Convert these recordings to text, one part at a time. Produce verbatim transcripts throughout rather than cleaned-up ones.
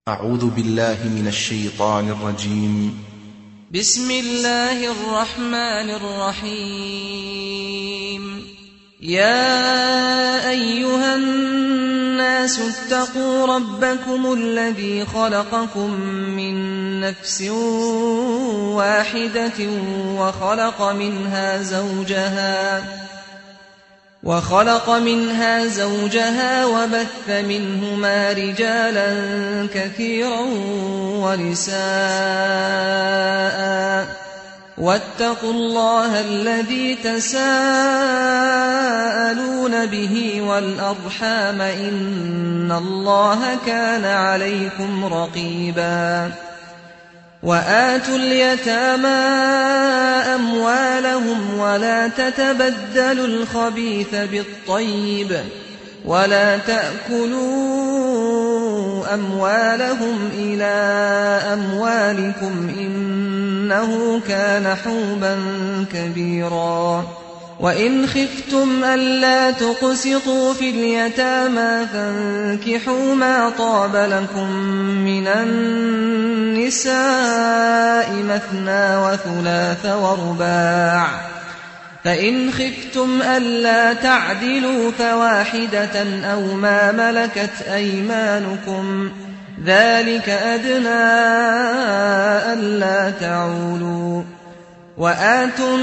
أعوذ بالله من الشيطان الرجيم. بسم الله الرحمن الرحيم. يا أيها الناس اتقوا ربكم الذي خلقكم من نفس واحدة وخلق منها زوجها وخلق منها زوجها وبث منهما رجالا كثيرا ونساء، واتقوا الله الذي تساءلون به والأرحام إن الله كان عليكم رقيبا. وآتوا اليتامى أموالهم ولا تتبدلوا الخبيث بالطيب ولا تأكلوا أموالهم إلى أموالكم إنه كان حوبا كبيرا. وإن خفتم ألا تقسطوا في اليتامى فانكحوا ما طاب لكم من النساء مثنى وثلاث ورباع، فإن خفتم ألا تعدلوا فواحدة أو ما ملكت أيمانكم ذلك أدنى ألا تعولوا. وآتوا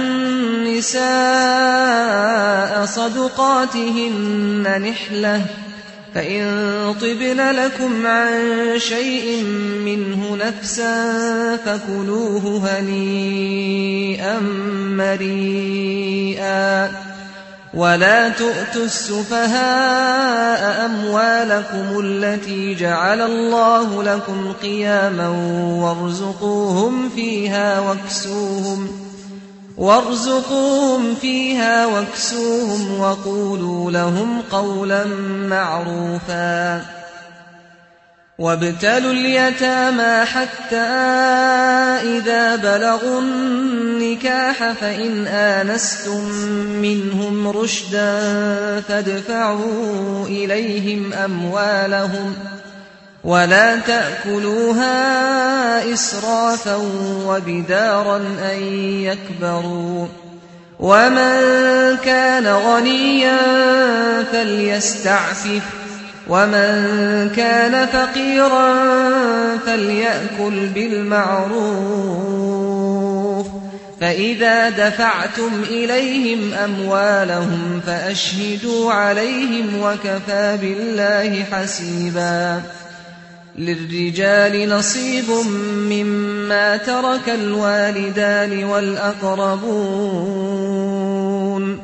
النساء صدقاتهن نحلة، فإن طبن لكم عن شيء منه نفسا فكلوه هنيئا مريئا. ولا تؤتوا السفهاء أموالكم التي جعل الله لكم قياما وارزقوهم فيها واكسوهم وارزقوهم فيها واكسوهم وقولوا لهم قولا معروفا. وابتلوا اليتامى حتى إذا بلغوا النكاح فإن آنستم منهم رشدا فادفعوا إليهم أموالهم ولا تأكلوها إسرافا وبدارا أن يكبروا. ومن كان غنيا فليستعفف ومن كان فقيرا فليأكل بالمعروف. فإذا دفعتم إليهم أموالهم فأشهدوا عليهم وكفى بالله حسيبا. للرجال نصيب مما ترك الوالدان والأقربون،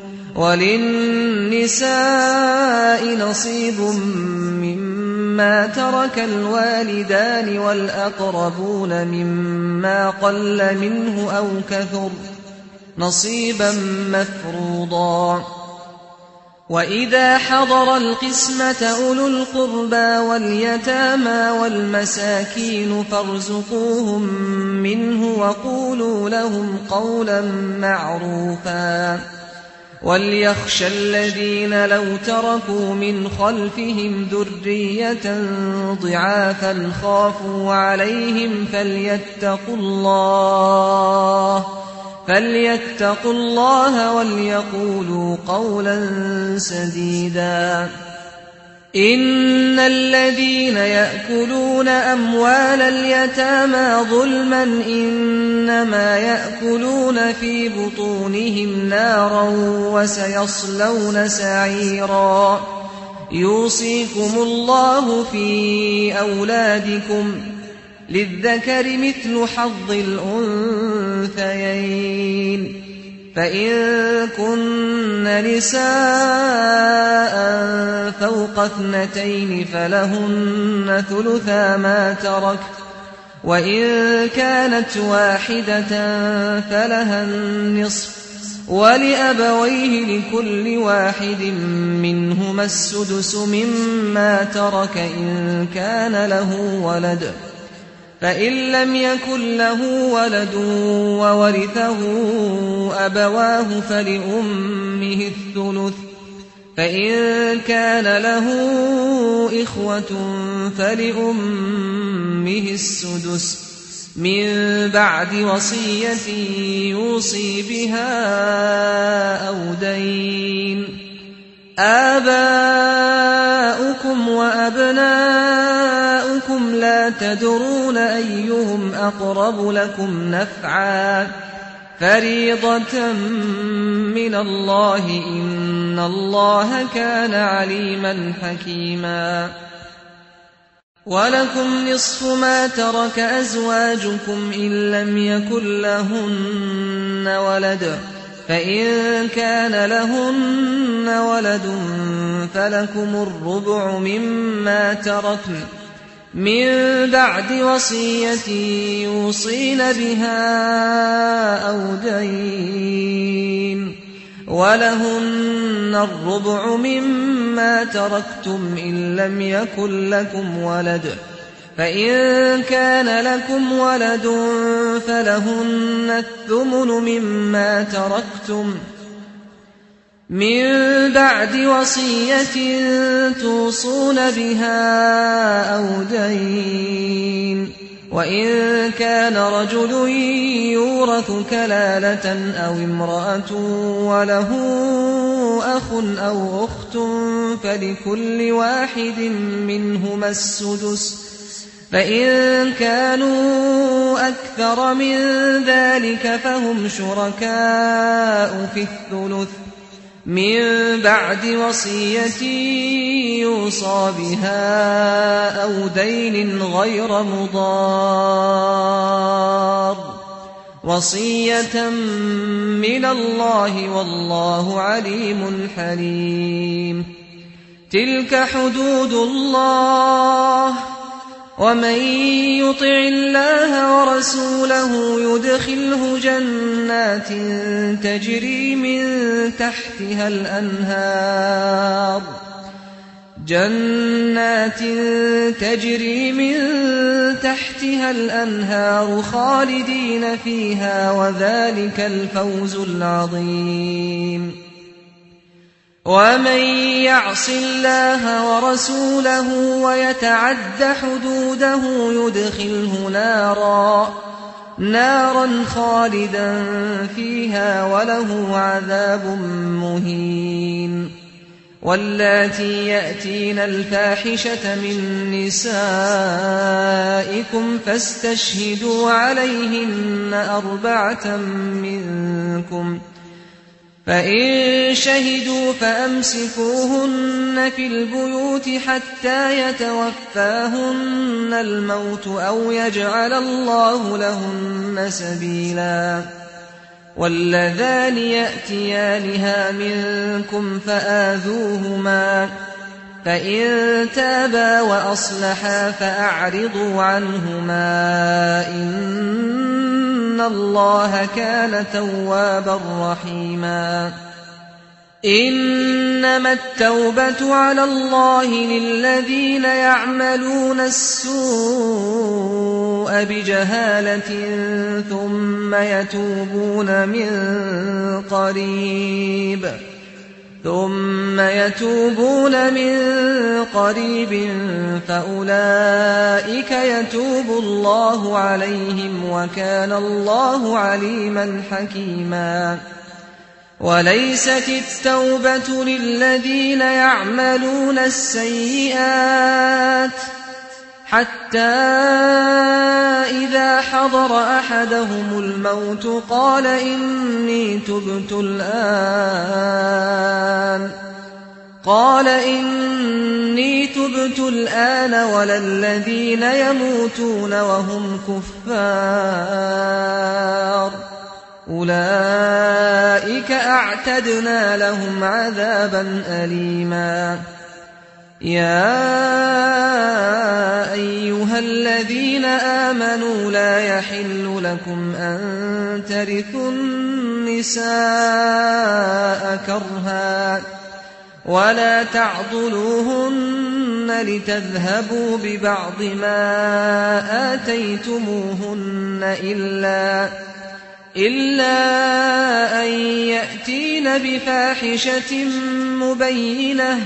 وللنساء نصيب مما ترك الوالدان والأقربون مما قل منه أو كثر نصيبا مفروضا. وإذا حضر القسمة أولو القربى واليتامى والمساكين فارزقوهم منه وقولوا لهم قولا معروفا. وليخشى الذين لو تركوا من خلفهم ذرية ضعافا خافوا عليهم فليتقوا الله فليتقوا الله وليقولوا قولا سديدا. إن الذين يأكلون أموال اليتامى ظلما إنما يأكلون في بطونهم نارا وسيصلون سعيرا. يوصيكم الله في أولادكم للذكر مثل حظ الأنثيين، فإن كن نساء فوق اثنتين فلهن ثلثا ما ترك، وإن كانت واحدة فلها النصف، ولأبويه لكل واحد منهما السدس مما ترك إن كان له ولد، فإن لم يكن له ولد وورثه أبواه فلأمه الثلث، فإن كان له إخوة فلأمه السدس من بعد وصية يوصي بها أو دين. آباؤكم وأبناؤكم لا تدرون أيهم أقرب لكم نفعا فريضة من الله إن الله كان عليما حكيما. ولكم نصف ما ترك أزواجكم إن لم يكن لهن ولد فإن كان لهن ولد فلكم الربع مما تركن من بعد وصية يوصين بها أو دين. ولهن الربع مما تركتم إن لم يكن لكم ولد فإن كان لكم ولد فلهن الثمن مما تركتم من بعد وصية توصون بها أو دين. وإن كان رجل يورث كلالة أو امرأة وله أخ أو أخت فلكل واحد منهما السدس فإن كانوا أكثر من ذلك فهم شركاء في الثلث من بعد وصية يوصى بها أو دين غير مضار وصية من الله والله عليم حليم. تلك حدود الله ومن يطع الله ورسوله يدخله جنات تجري من تحتها الأنهار جنات تجري من تحتها الأنهار خالدين فيها وذلك الفوز العظيم. ومن يعص الله ورسوله ويتعد حدوده يدخله نارا نارا خالدا فيها وله عذاب مهين. واللاتي يأتين الفاحشة من نسائكم فاستشهدوا عليهن أربعة منكم فإن شهدوا فأمسكوهن في البيوت حتى يتوفاهن الموت أو يجعل الله لهن سبيلا. واللذان يأتيانها منكم فآذوهما فإن تابا وأصلحا فأعرضوا عنهما إن الله كان توابا رحيما. إنما التوبة على الله للذين يعملون السوء بجهالة ثم يتوبون من قريب ثم يتوبون من قريب فأولئك يتوب الله عليهم وكان الله عليما حكيما. وليست التوبة للذين يعملون السيئات حتى إذا حضر أحدهم الموت قال إني تبت الآن قال إني تبت الآن ولا الذين يموتون وهم كفار أولئك أعتدنا لهم عذابا أليما. يا أيها الذين آمنوا لا يحل لكم أن ترثوا النساء كرها ولا تعضلوهن لتذهبوا ببعض ما آتيتموهن إلا إلا أن يأتين بفاحشة مبينة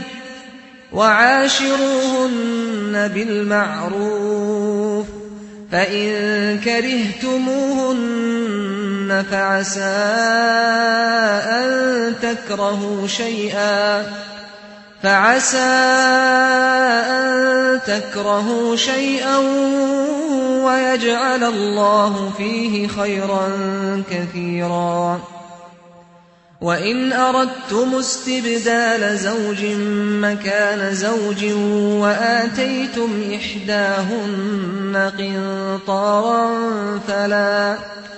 وعاشروهن بالمعروف فإن كرهتموهن فعسى أن تكرهوا شيئا فعسى أن تكرهوا شيئا ويجعل الله فيه خيرا كثيرا وإن أردتم استبدال زوج مكان زوج وآتيتم إحداهن قنطارا فلا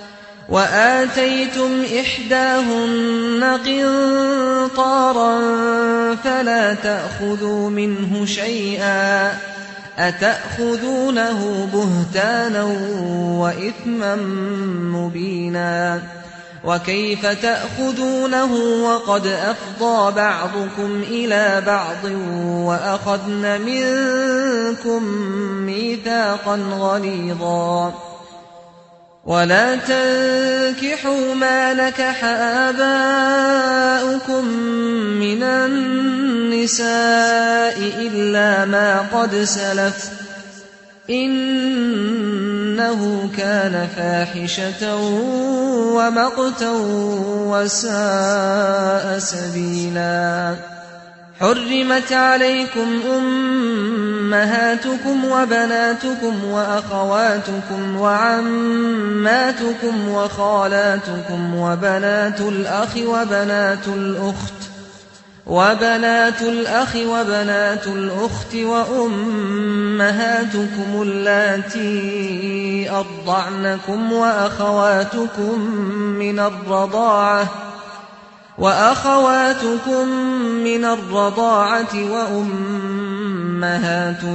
وآتيتم إحداهن قنطارا فلا تأخذوا منه شيئا أتأخذونه بهتانا وإثما مبينا وكيف تأخذونه وقد أفضى بعضكم إلى بعض وأخذن منكم ميثاقا غليظا ولا تنكحوا ما نكح آباؤكم من النساء إلا ما قد سلف إنه كان فاحشة ومقتا وساء سبيلا حرمت عليكم أمهاتكم وبناتكم وأخواتكم وعماتكم وخالاتكم وبنات الأخ وبنات الأخت وبنات الأخ وبنات الأخت وأمهاتكم اللاتي أرضعنكم وأخواتكم من الرضاعة وأخواتكم من الرضاعة وأمهات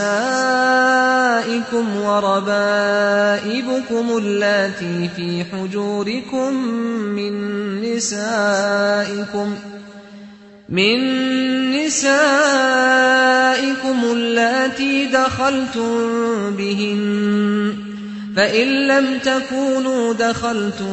نسائكم وربائبكم اللاتي في حجوركم من نسائكم من نسائكم اللاتي دخلتم بهن فإن لم تكونوا دخلتم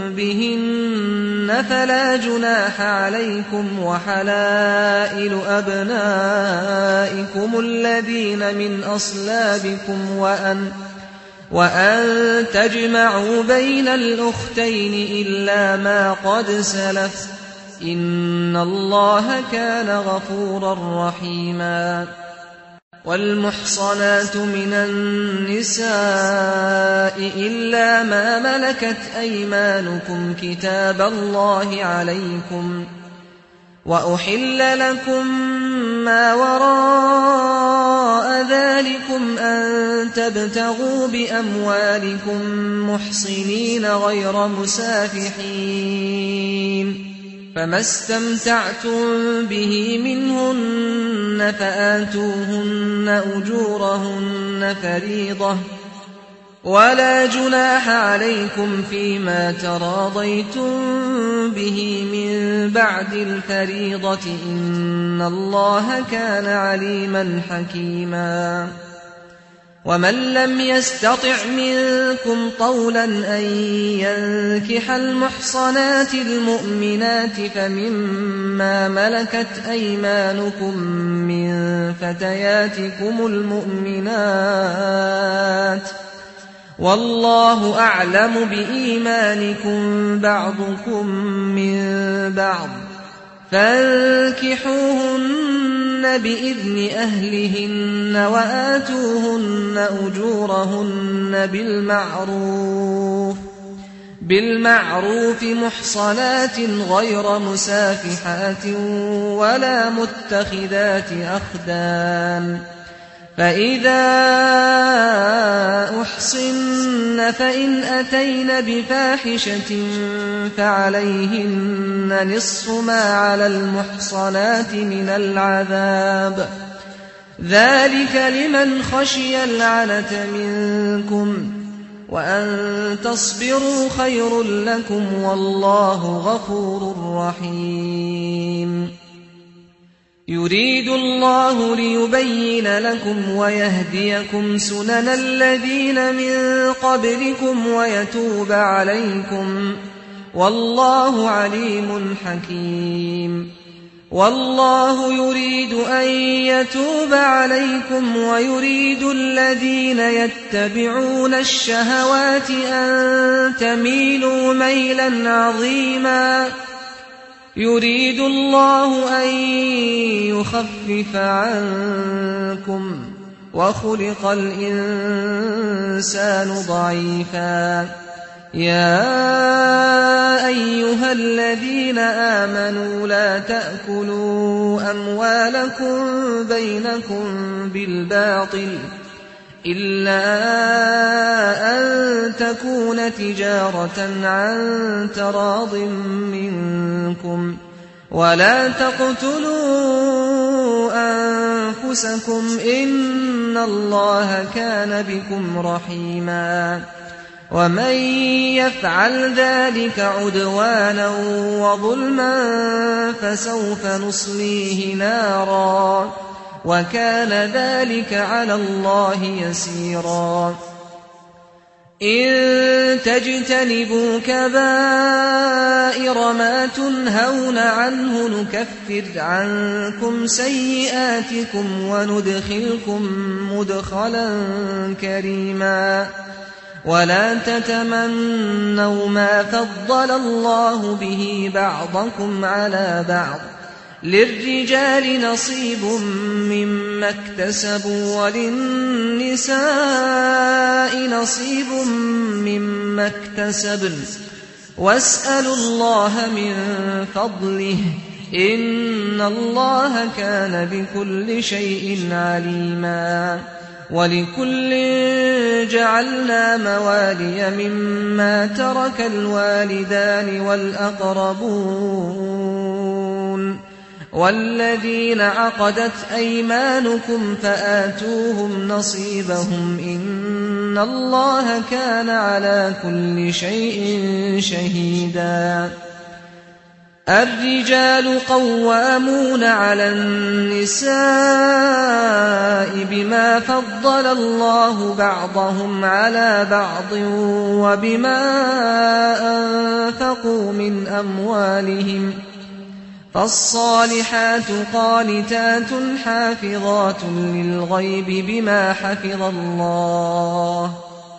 بهن فلا جناح عليكم وحلائل أبنائكم الذين من أصلابكم وأن وأن تجمعوا بين الأختين إلا ما قد سلف إن الله كان غفورا رحيما والمحصنات من النساء إلا ما ملكت أيمانكم كتاب الله عليكم وأحل لكم ما وراء ذلكم أن تبتغوا بأموالكم محصنين غير مسافحين فما استمتعتم به منهن فآتوهن أجورهن فريضة ولا جناح عليكم فيما تراضيتم به من بعد الفريضة إن الله كان عليما حكيما ومن لم يستطع منكم طولا أن ينكح المحصنات المؤمنات فمما ملكت أيمانكم من فتياتكم المؤمنات والله أعلم بإيمانكم بعضكم من بعض فانكحوهن بإذن أهلهن وآتوهن أجورهن بالمعروف بالمعروف محصنات غير مسافحات ولا متخذات أخدان فإذا أحصن فإن أتين بفاحشة فعليهن نصف ما على المحصنات من العذاب ذلك لمن خشي العنة منكم وأن تصبروا خير لكم والله غفور رحيم يريد الله ليبين لكم ويهديكم سنن الذين من قبلكم ويتوب عليكم والله عليم حكيم والله يريد أن يتوب عليكم ويريد الذين يتبعون الشهوات أن تميلوا ميلا عظيما يريد الله أن يخفف عنكم وخلق الإنسان ضعيفا يا أيها الذين آمنوا لا تأكلوا أموالكم بينكم بالباطل إلا أن تكون تجارة عن تراض منكم ولا تقتلوا أنفسكم إن الله كان بكم رحيما ومن يفعل ذلك عدوانا وظلما فسوف نصليه نارا وكان ذلك على الله يسيرا إن تجتنبوا كبائر ما تنهون عنه نكفر عنكم سيئاتكم وندخلكم مدخلا كريما ولا تتمنوا ما فضل الله به بعضكم على بعض للرجال نصيب مما اكتسبوا وللنساء نصيب مما اكتسبن واسألوا الله من فضله إن الله كان بكل شيء عليما ولكل جعلنا موالي مما ترك الوالدان والأقربون والذين عقدت أيمانكم فآتوهم نصيبهم إن الله كان على كل شيء شهيدا الرجال قوامون على النساء بما فضل الله بعضهم على بعض وبما أنفقوا من أموالهم فالصالحات قانتات حافظات للغيب بما حفظ الله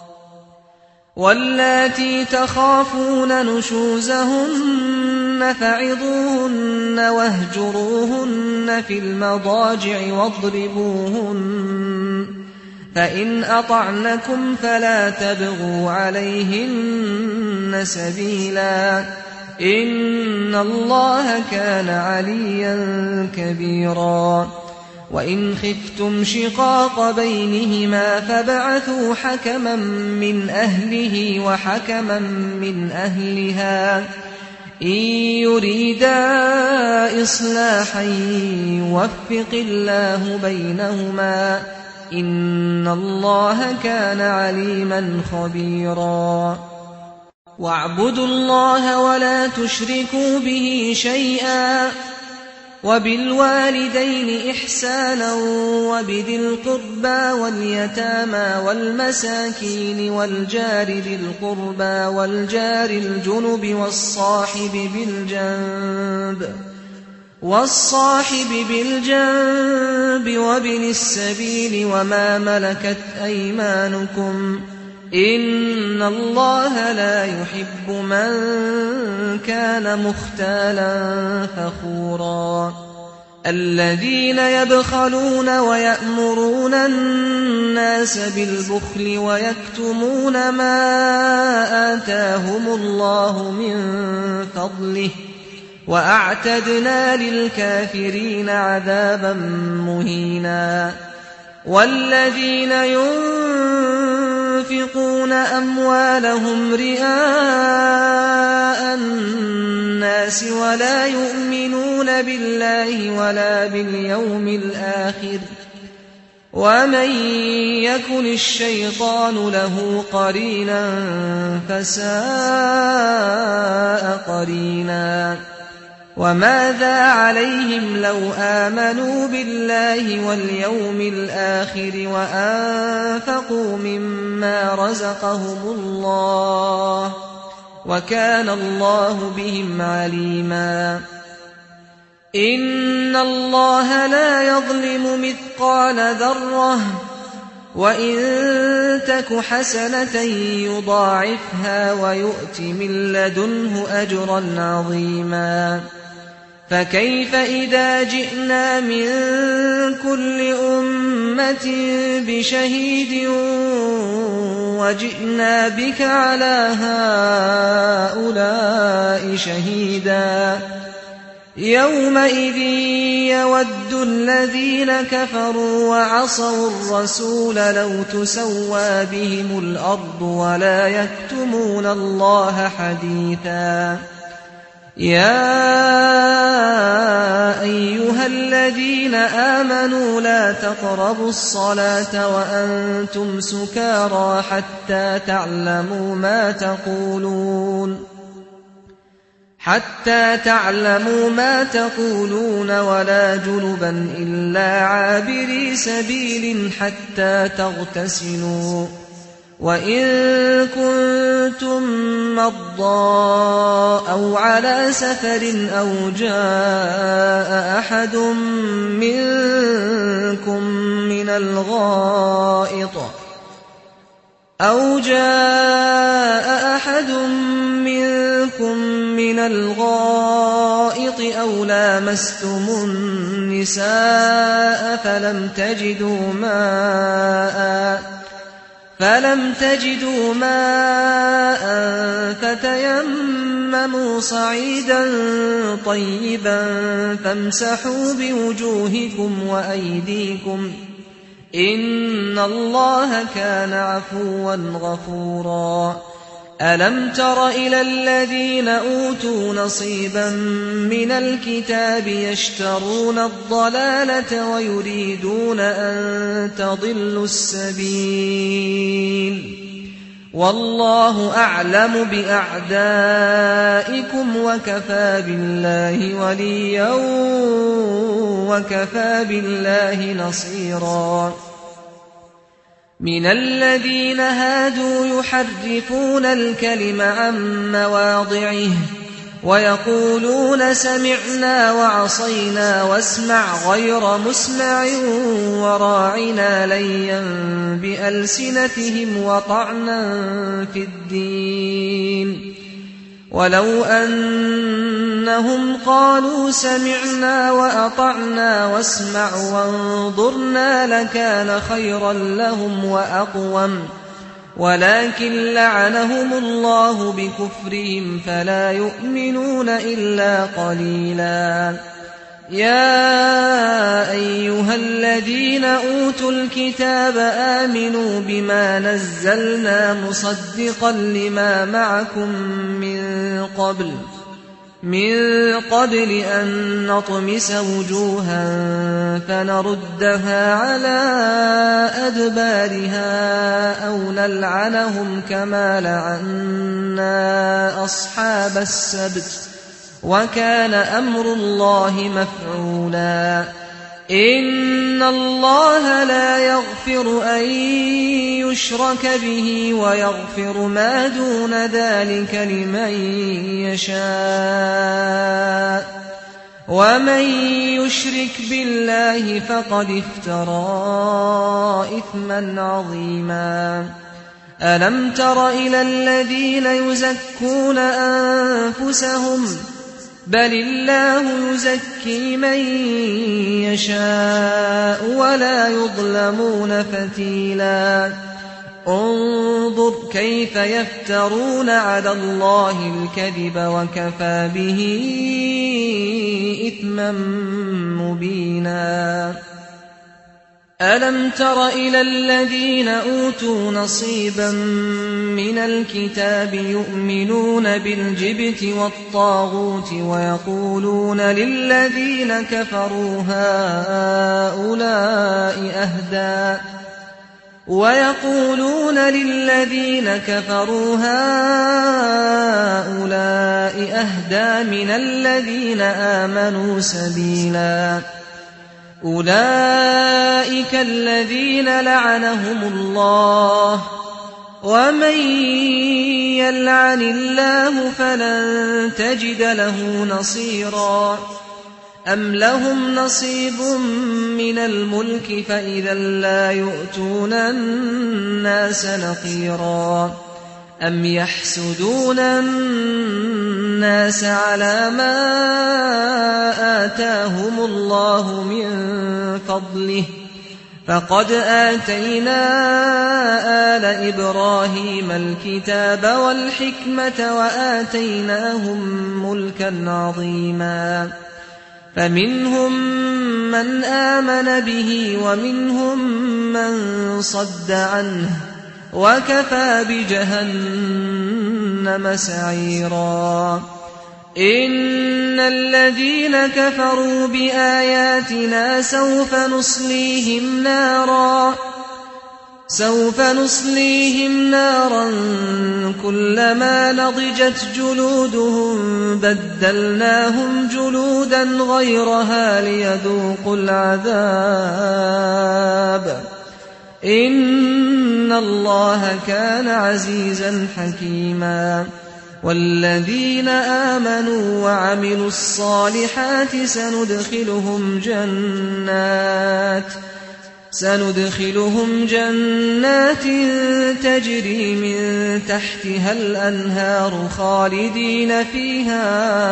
واللاتي تخافون نشوزهن فعظوهن واهجروهن في المضاجع واضربوهن فإن أطعنكم فلا تبغوا عليهن سبيلا إن الله كان عليا كبيرا وإن خفتم شقاق بينهما فابعثوا حكما من أهله وحكما من أهلها إن يريدا إصلاحا يوفق الله بينهما إن الله كان عليما خبيرا واعبدوا الله ولا تشركوا به شيئا وبالوالدين إحسانا وبذي القربى واليتامى والمساكين والجار ذي القربى والجار الجنب والصاحب بالجنب والصاحب بالجنب وابن السبيل وما ملكت أيمانكم إن الله لا يحب من كان مختالا فخورا الذين يبخلون ويأمرون الناس بالبخل ويكتمون ما آتاهم الله من فضله وأعتدنا للكافرين عذابا مهينا والذين ينفقون أموالهم رئاء الناس ولا يؤمنون بالله ولا باليوم الآخر ومن يكن الشيطان له قرينا فساء قرينا وماذا عليهم لو آمنوا بالله واليوم الآخر وأنفقوا مما رزقهم الله وكان الله بهم عليما إن الله لا يظلم مثقال ذرة وإن تك حسنة يضاعفها ويؤت من لدنه أجرا عظيما فكيف إذا جئنا من كل أمة بشهيد وجئنا بك على هؤلاء شهيدا يومئذ يود الذين كفروا وعصوا الرسول لو تسوى بهم الأرض ولا يكتمون الله حديثا يا أيها الذين آمنوا لا تقربوا الصلاة وأنتم سكارى حتى تعلموا ما تقولون حتى تعلموا ما تقولون ولا جنبا إلا عابري سبيل حتى تغتسلوا وإن كنتم مرضى أو على سفر أو جاء أحد منكم من الغائط أو جاء أحد منكم من الغائط أو لامستم النساء فلم تجدوا ماء فلم تجدوا ماء فتيمموا صعيدا طيبا فامسحوا بوجوهكم وأيديكم إن الله كان عفوا غفورا ألم تر إلى الذين أوتوا نصيبا من الكتاب يشترون الضلالة ويريدون أن تضلوا السبيل والله أعلم بأعدائكم وكفى بالله وليا وكفى بالله نصيرا من الذين هادوا يحرفون الكلم عن مواضعه ويقولون سمعنا وعصينا واسمع غير مسمع وراعنا ليا بألسنتهم وطعنا في الدين ولو أنهم قالوا سمعنا وأطعنا واسمع وانظرنا لكان خيرا لهم وأقوم ولكن لعنهم الله بكفرهم فلا يؤمنون إلا قليلا يا أيها الذين أوتوا الكتاب آمنوا بما نزلنا مصدقا لما معكم من قبل من قبل أن نطمس وجوها فنردها على أدبارها أو نلعنهم كما لعنا أصحاب السبت وكان أمر الله مفعولا إن الله لا يغفر أن يشرك به ويغفر ما دون ذلك لمن يشاء ومن يشرك بالله فقد افترى إثما عظيما ألم تر إلى الذين يزكون أنفسهم بل الله يزكي من يشاء ولا يظلمون فتيلا انظر كيف يفترون على الله الكذب وكفى به إثما مبينا ألم تر إلى الذين أوتوا نصيبا من الكتاب يؤمنون بالجبت والطاغوت ويقولون للذين كفروا هؤلاء أهدى ويقولون للذين كفروا هؤلاء أهدى من الذين آمنوا سبيلا أولئك الذين لعنهم الله ومن يلعن الله فلن تجد له نصيرا أم لهم نصيب من الملك فإذا لا يؤتون الناس نقيرا أم يحسدون الناس على ما آتاهم الله من فضله فقد آتينا آل إبراهيم الكتاب والحكمة وآتيناهم ملكا عظيما فمنهم من آمن به ومنهم من صد عنه وكفى بجهنم سعيرا إن الذين كفروا بآياتنا سوف نصليهم نارا سوف نصليهم نارا كلما نضجت جلودهم بدلناهم جلودا غيرها ليذوقوا العذاب إن الله كان عزيزا حكيما والذين آمنوا وعملوا الصالحات سندخلهم جنات سندخلهم جنات تجري من تحتها الأنهار خالدين فيها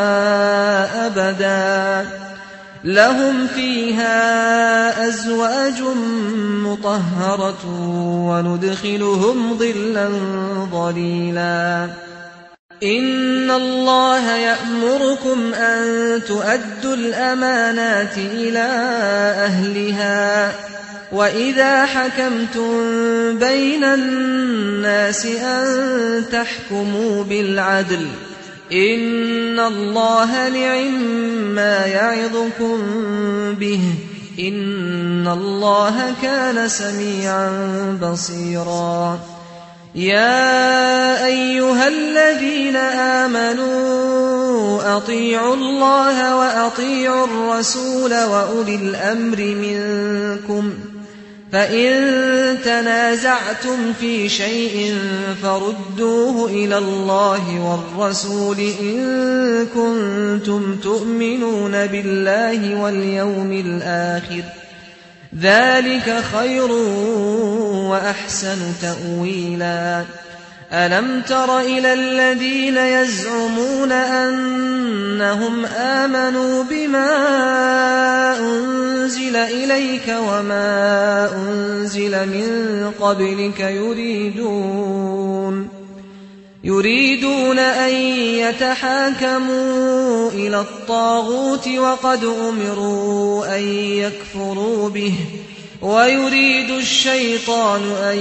أبدا لهم فيها أزواج مطهرة وندخلهم ظلا ظليلا إن الله يأمركم أن تؤدوا الأمانات إلى أهلها وإذا حكمتم بين الناس أن تحكموا بالعدل إن الله نعم-ما يعظكم به إن الله كان سميعا بصيرا يا أيها الذين آمنوا أطيعوا الله وأطيعوا الرسول وأولي الأمر منكم فإن تنازعتم في شيء فردوه إلى الله والرسول إن كنتم تؤمنون بالله واليوم الآخر ذلك خير وأحسن تأويلا ألم تر إلى الذين يزعمون أنهم آمنوا بما أنزل إليك وما أنزل من قبلك يريدون يريدون أن يتحاكموا إلى الطاغوت وقد أمروا أن يكفروا به ويريد الشيطان أن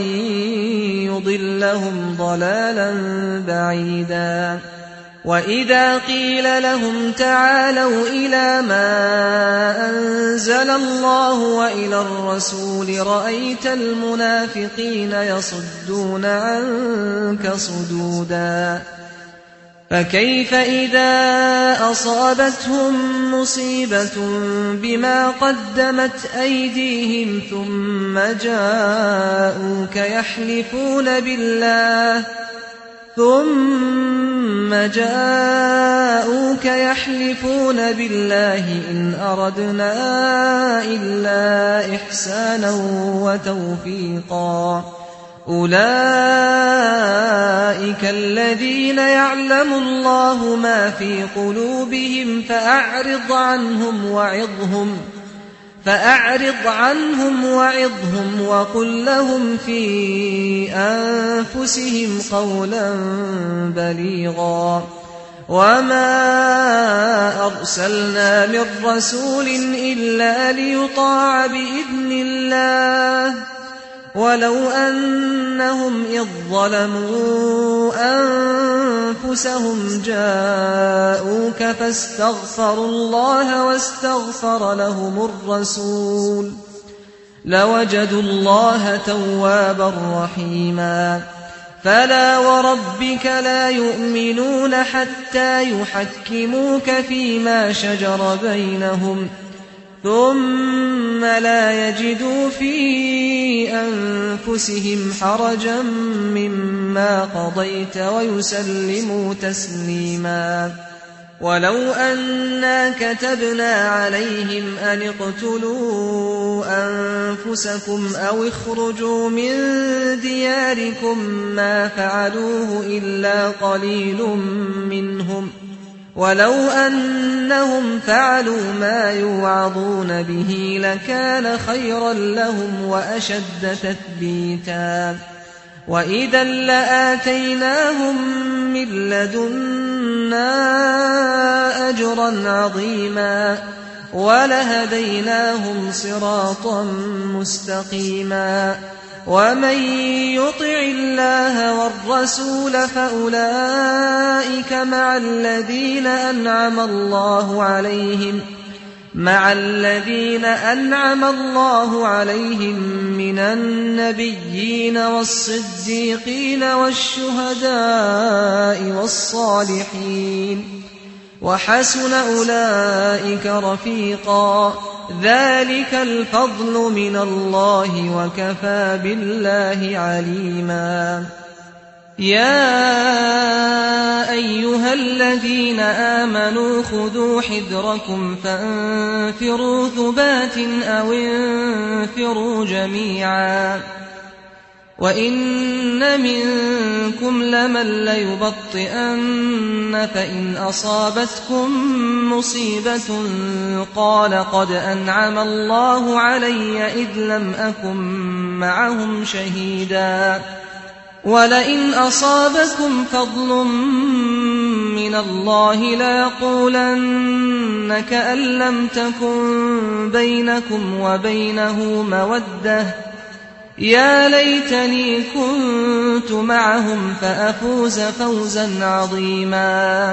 يضلهم ضلالا بعيدا وإذا قيل لهم تعالوا إلى ما أنزل الله وإلى الرسول رأيت المنافقين يصدون عنك صدودا فكيف إذا أصابتهم مصيبة بما قدمت أيديهم ثم جاءوك يحلفون بالله ثم جاءوك يحلفون بالله إن أردنا إلا إحسانا وتوفيقا أولئك الذين يعلم الله ما في قلوبهم فأعرض عنهم وعظهم فأعرض عنهم وعظهم وقل لهم في أنفسهم قولا بليغا وما أرسلنا من رسول إلا ليطاع بإذن الله ولو أنهم إذ ظلموا أنفسهم جاءوك فاستغفروا الله واستغفر لهم الرسول لوجدوا الله توابا رحيما فلا وربك لا يؤمنون حتى يحكموك فيما شجر بينهم ثم لا يجدوا في أنفسهم حرجا مما قضيت ويسلموا تسليما ولو أنا كتبنا عليهم أن اقتلوا أنفسكم أو اخرجوا من دياركم ما فعلوه إلا قليل منهم ولو أنهم فعلوا ما يوعظون به لكان خيرا لهم وأشد تثبيتا وإذا لآتيناهم من لدنا أجرا عظيما ولهديناهم صراطا مستقيما ومن يطع الله والرسول فأولئك مع الذين أنعم الله عليهم مع الذين أنعم الله عليهم من النبيين والصديقين والشهداء والصالحين وحسن أولئك رفيقا ذلك الفضل من الله وكفى بالله عليما يا أيها الذين آمنوا خذوا حذركم فانفروا ثبات أو انفروا جميعا وإن منكم لمن ليبطئن فإن أصابتكم مصيبة قال قد أنعم الله علي إذ لم أكن معهم شهيدا ولئن أصابكم فضل من الله ليقولن كأن لم تكن بينكم وبينه مودة يا ليتني كنت معهم فأفوز فوزا عظيما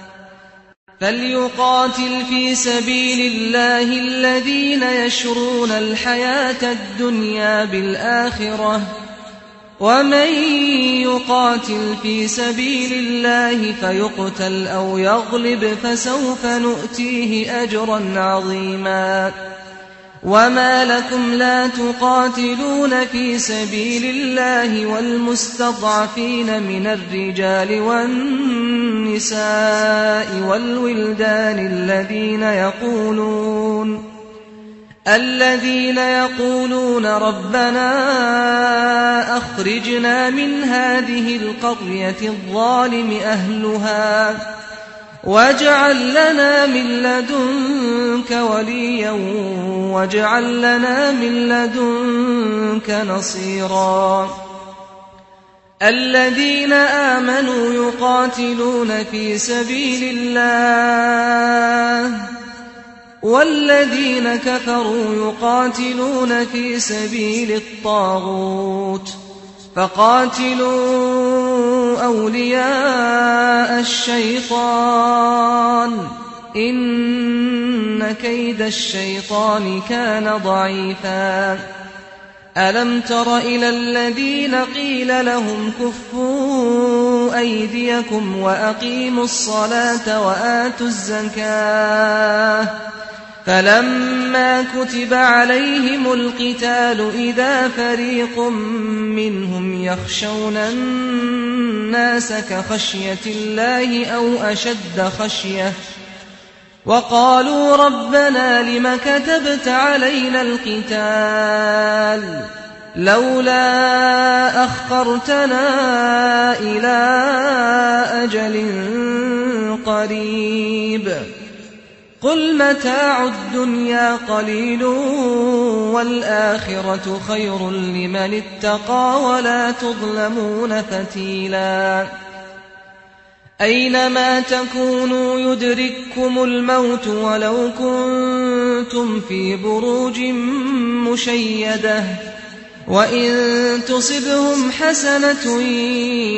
فليقاتل في سبيل الله الذين يشرون الحياة الدنيا بالآخرة ومن يقاتل في سبيل الله فيقتل أو يغلب فسوف نؤتيه أجرا عظيما وما لكم لا تقاتلون في سبيل الله والمستضعفين من الرجال والنساء والولدان الذين يقولون الذين يقولون ربنا أخرجنا من هذه القرية الظالم أهلها واجعل لنا من لدنك وليا واجعل لنا من لدنك نصيرا الذين آمنوا يقاتلون في سبيل الله والذين كفروا يقاتلون في سبيل الطاغوت فقاتلوا أولياء الشيطان إن كيد الشيطان كان ضعيفا ألم تر إلى الذين قيل لهم كفوا أيديكم وأقيموا الصلاة وآتوا الزكاة فلما كتب عليهم القتال إذا فريق منهم يخشون الناس كخشية الله أو أشد خشية وقالوا ربنا لم كتبت علينا القتال لولا أخرتنا إلى أجل قريب قل متاع الدنيا قليل والآخرة خير لمن اتقى ولا تظلمون فتيلا أينما تكونوا يدرككم الموت ولو كنتم في بروج مشيدة وإن تصبهم حسنة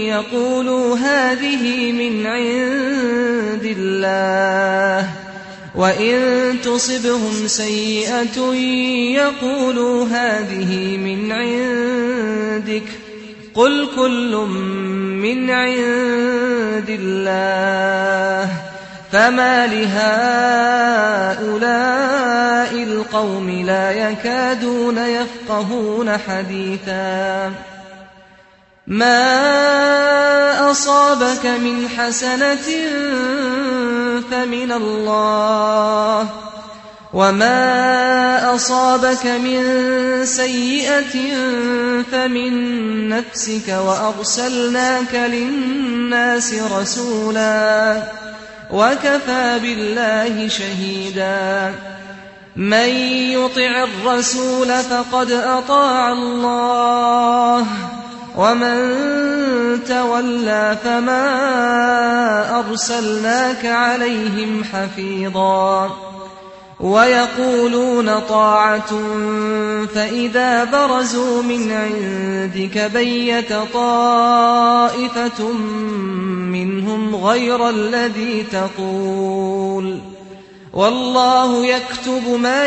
يقولوا هذه من عند الله وإن تصبهم سيئة يقولوا هذه من عندك قل كل من عند الله فما لهؤلاء القوم لا يكادون يفقهون حديثا ما أصابك من حسنة فمن الله وما أصابك من سيئة فمن نفسك وأرسلناك للناس رسولا وكفى بالله شهيدا من يطع الرسول فقد أطاع الله ومن تولى فما أرسلناك عليهم حفيظا ويقولون طاعة فإذا برزوا من عندك بيت طائفة منهم غير الذي تقول والله يكتب ما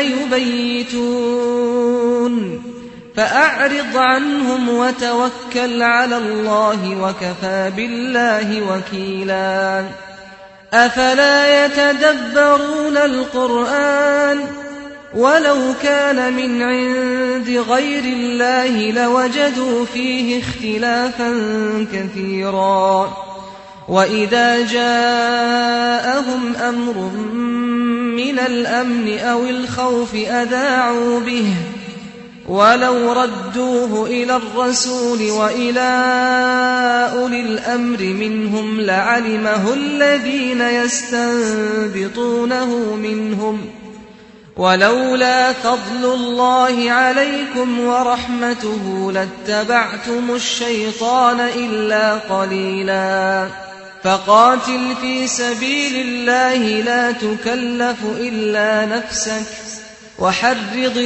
يبيتون فأعرض عنهم وتوكل على الله وكفى بالله وكيلا أفلا يتدبرون القرآن ولو كان من عند غير الله لوجدوا فيه اختلافا كثيرا وإذا جاءهم أمر من الأمن أو الخوف أذاعوا به ولو ردوه إلى الرسول وإلى أولي الأمر منهم لعلمه الذين يستنبطونه منهم ولولا فضل الله عليكم ورحمته لاتبعتم الشيطان إلا قليلا فقاتل في سبيل الله لا تكلف إلا نفسك وحرض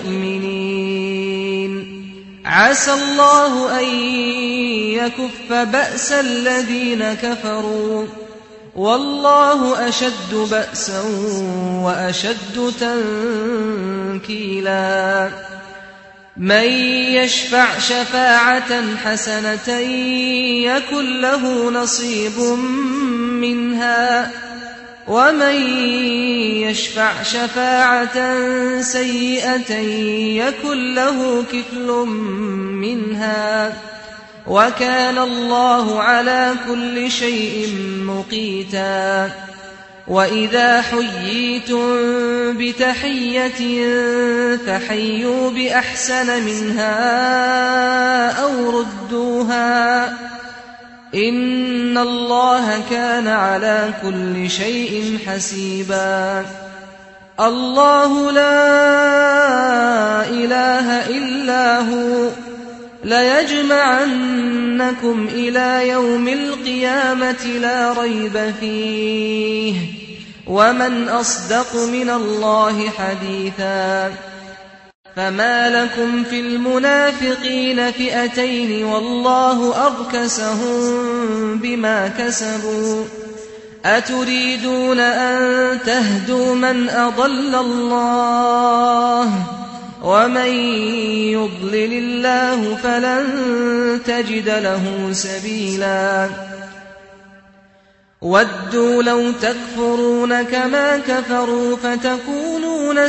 المؤمنين عسى الله أن يكف بأس الذين كفروا والله أشد بأسا وأشد تنكيلا من يشفع شفاعة حسنة يكن له نصيب منها ومن يشفع شفاعة سيئة يكن له كفل منها وكان الله على كل شيء مقيتا وإذا حييتم بتحية فحيوا بأحسن منها أو ردوها إن الله كان على كل شيء حسيبا الله لا إله إلا هو ليجمعنكم إلى يوم القيامة لا ريب فيه ومن أصدق من الله حديثا فما لكم في المنافقين فئتين والله أركسهم بما كسبوا أتريدون أن تهدوا من أضل الله ومن يضلل الله فلن تجد له سبيلا ودوا لو تكفرون كما كفروا فتكونون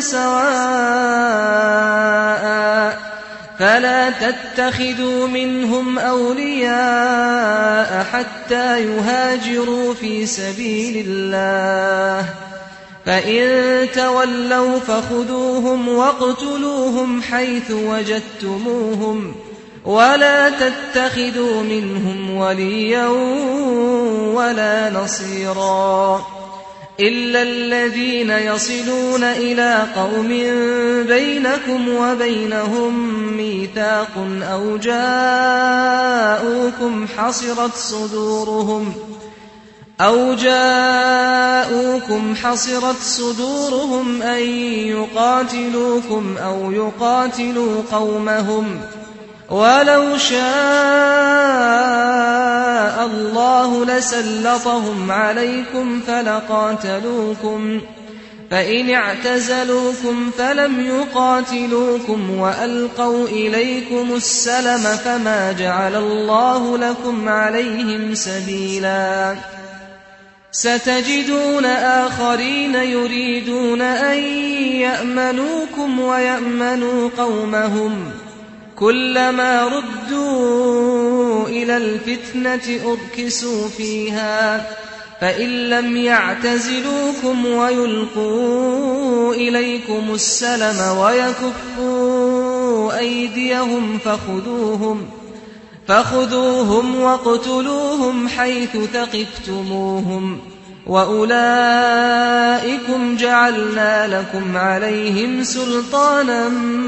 سواء فلا تتخذوا منهم أولياء حتى يهاجروا في سبيل الله فإن تولوا فخذوهم واقتلوهم حيث وجدتموهم ولا تتخذوا منهم وليا ولا نصيرا إلا الذين يصلون إلى قوم بينكم وبينهم ميثاق أو جاءوكم حصرت صدورهم أو جاءوكم حصرت صدورهم أن يقاتلوكم أو يقاتلوا قومهم ولو شاء الله لسلطهم عليكم فلقاتلوكم فإن اعتزلوكم فلم يقاتلوكم وألقوا إليكم السلم فما جعل الله لكم عليهم سبيلا ستجدون آخرين يريدون أن يأمنوكم ويأمنوا قومهم كلما ردوا إلى الفتنة أركسوا فيها فإن لم يعتزلوكم ويلقوا إليكم السلم ويكفوا أيديهم فخذوهم فخذوهم واقتلوهم حيث ثقفتموهم وأولئكم جعلنا لكم عليهم سلطانا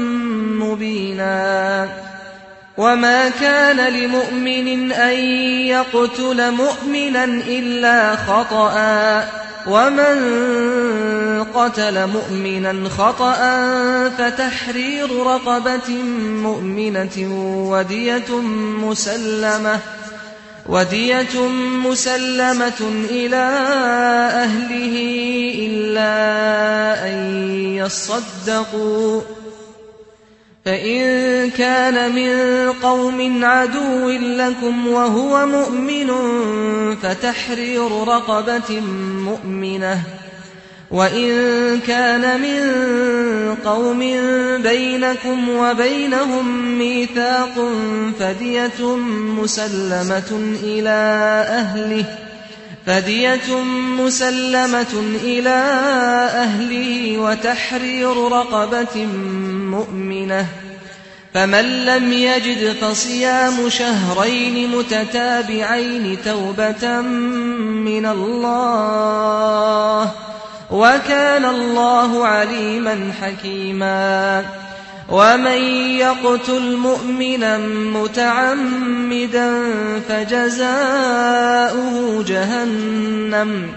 مبينا وما كان لمؤمن أن يقتل مؤمنا إلا خطأ ومن قتل مؤمنا خطأ فتحرير رقبة مؤمنة ودية مسلمة ودية مسلمة إلى أهله إلا أن يصدقوا فإن كان من قوم عدو لكم وهو مؤمن فتحرير رقبة مؤمنة وإن كان من قوم بينكم وبينهم ميثاق فدية مسلمة إلى أهله فدية مسلمة إلى أهله وتحرير رقبة مؤمنة فمن لم يجد فصيام شهرين متتابعين توبة من الله وكان الله عليما حكيما ومن يقتل مؤمنا متعمدا فجزاؤه جهنم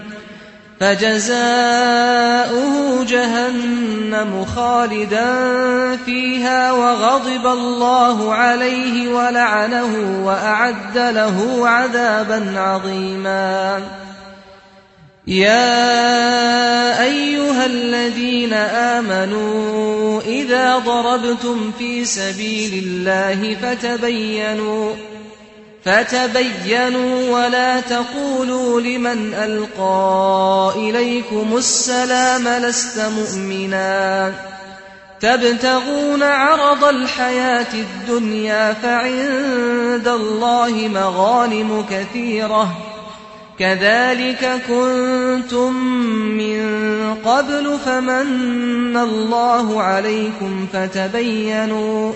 فجزاؤه جهنم خالدا فيها وغضب الله عليه ولعنه وأعد له عذابا عظيما يا أيها الذين آمنوا إذا ضربتم في سبيل الله فتبينوا فتبينوا ولا تقولوا لمن ألقى إليكم السلام لست مؤمنا تبتغون عرض الحياة الدنيا فعند الله مغانم كثيرة كذلك كنتم من قبل فمن الله عليكم فتبينوا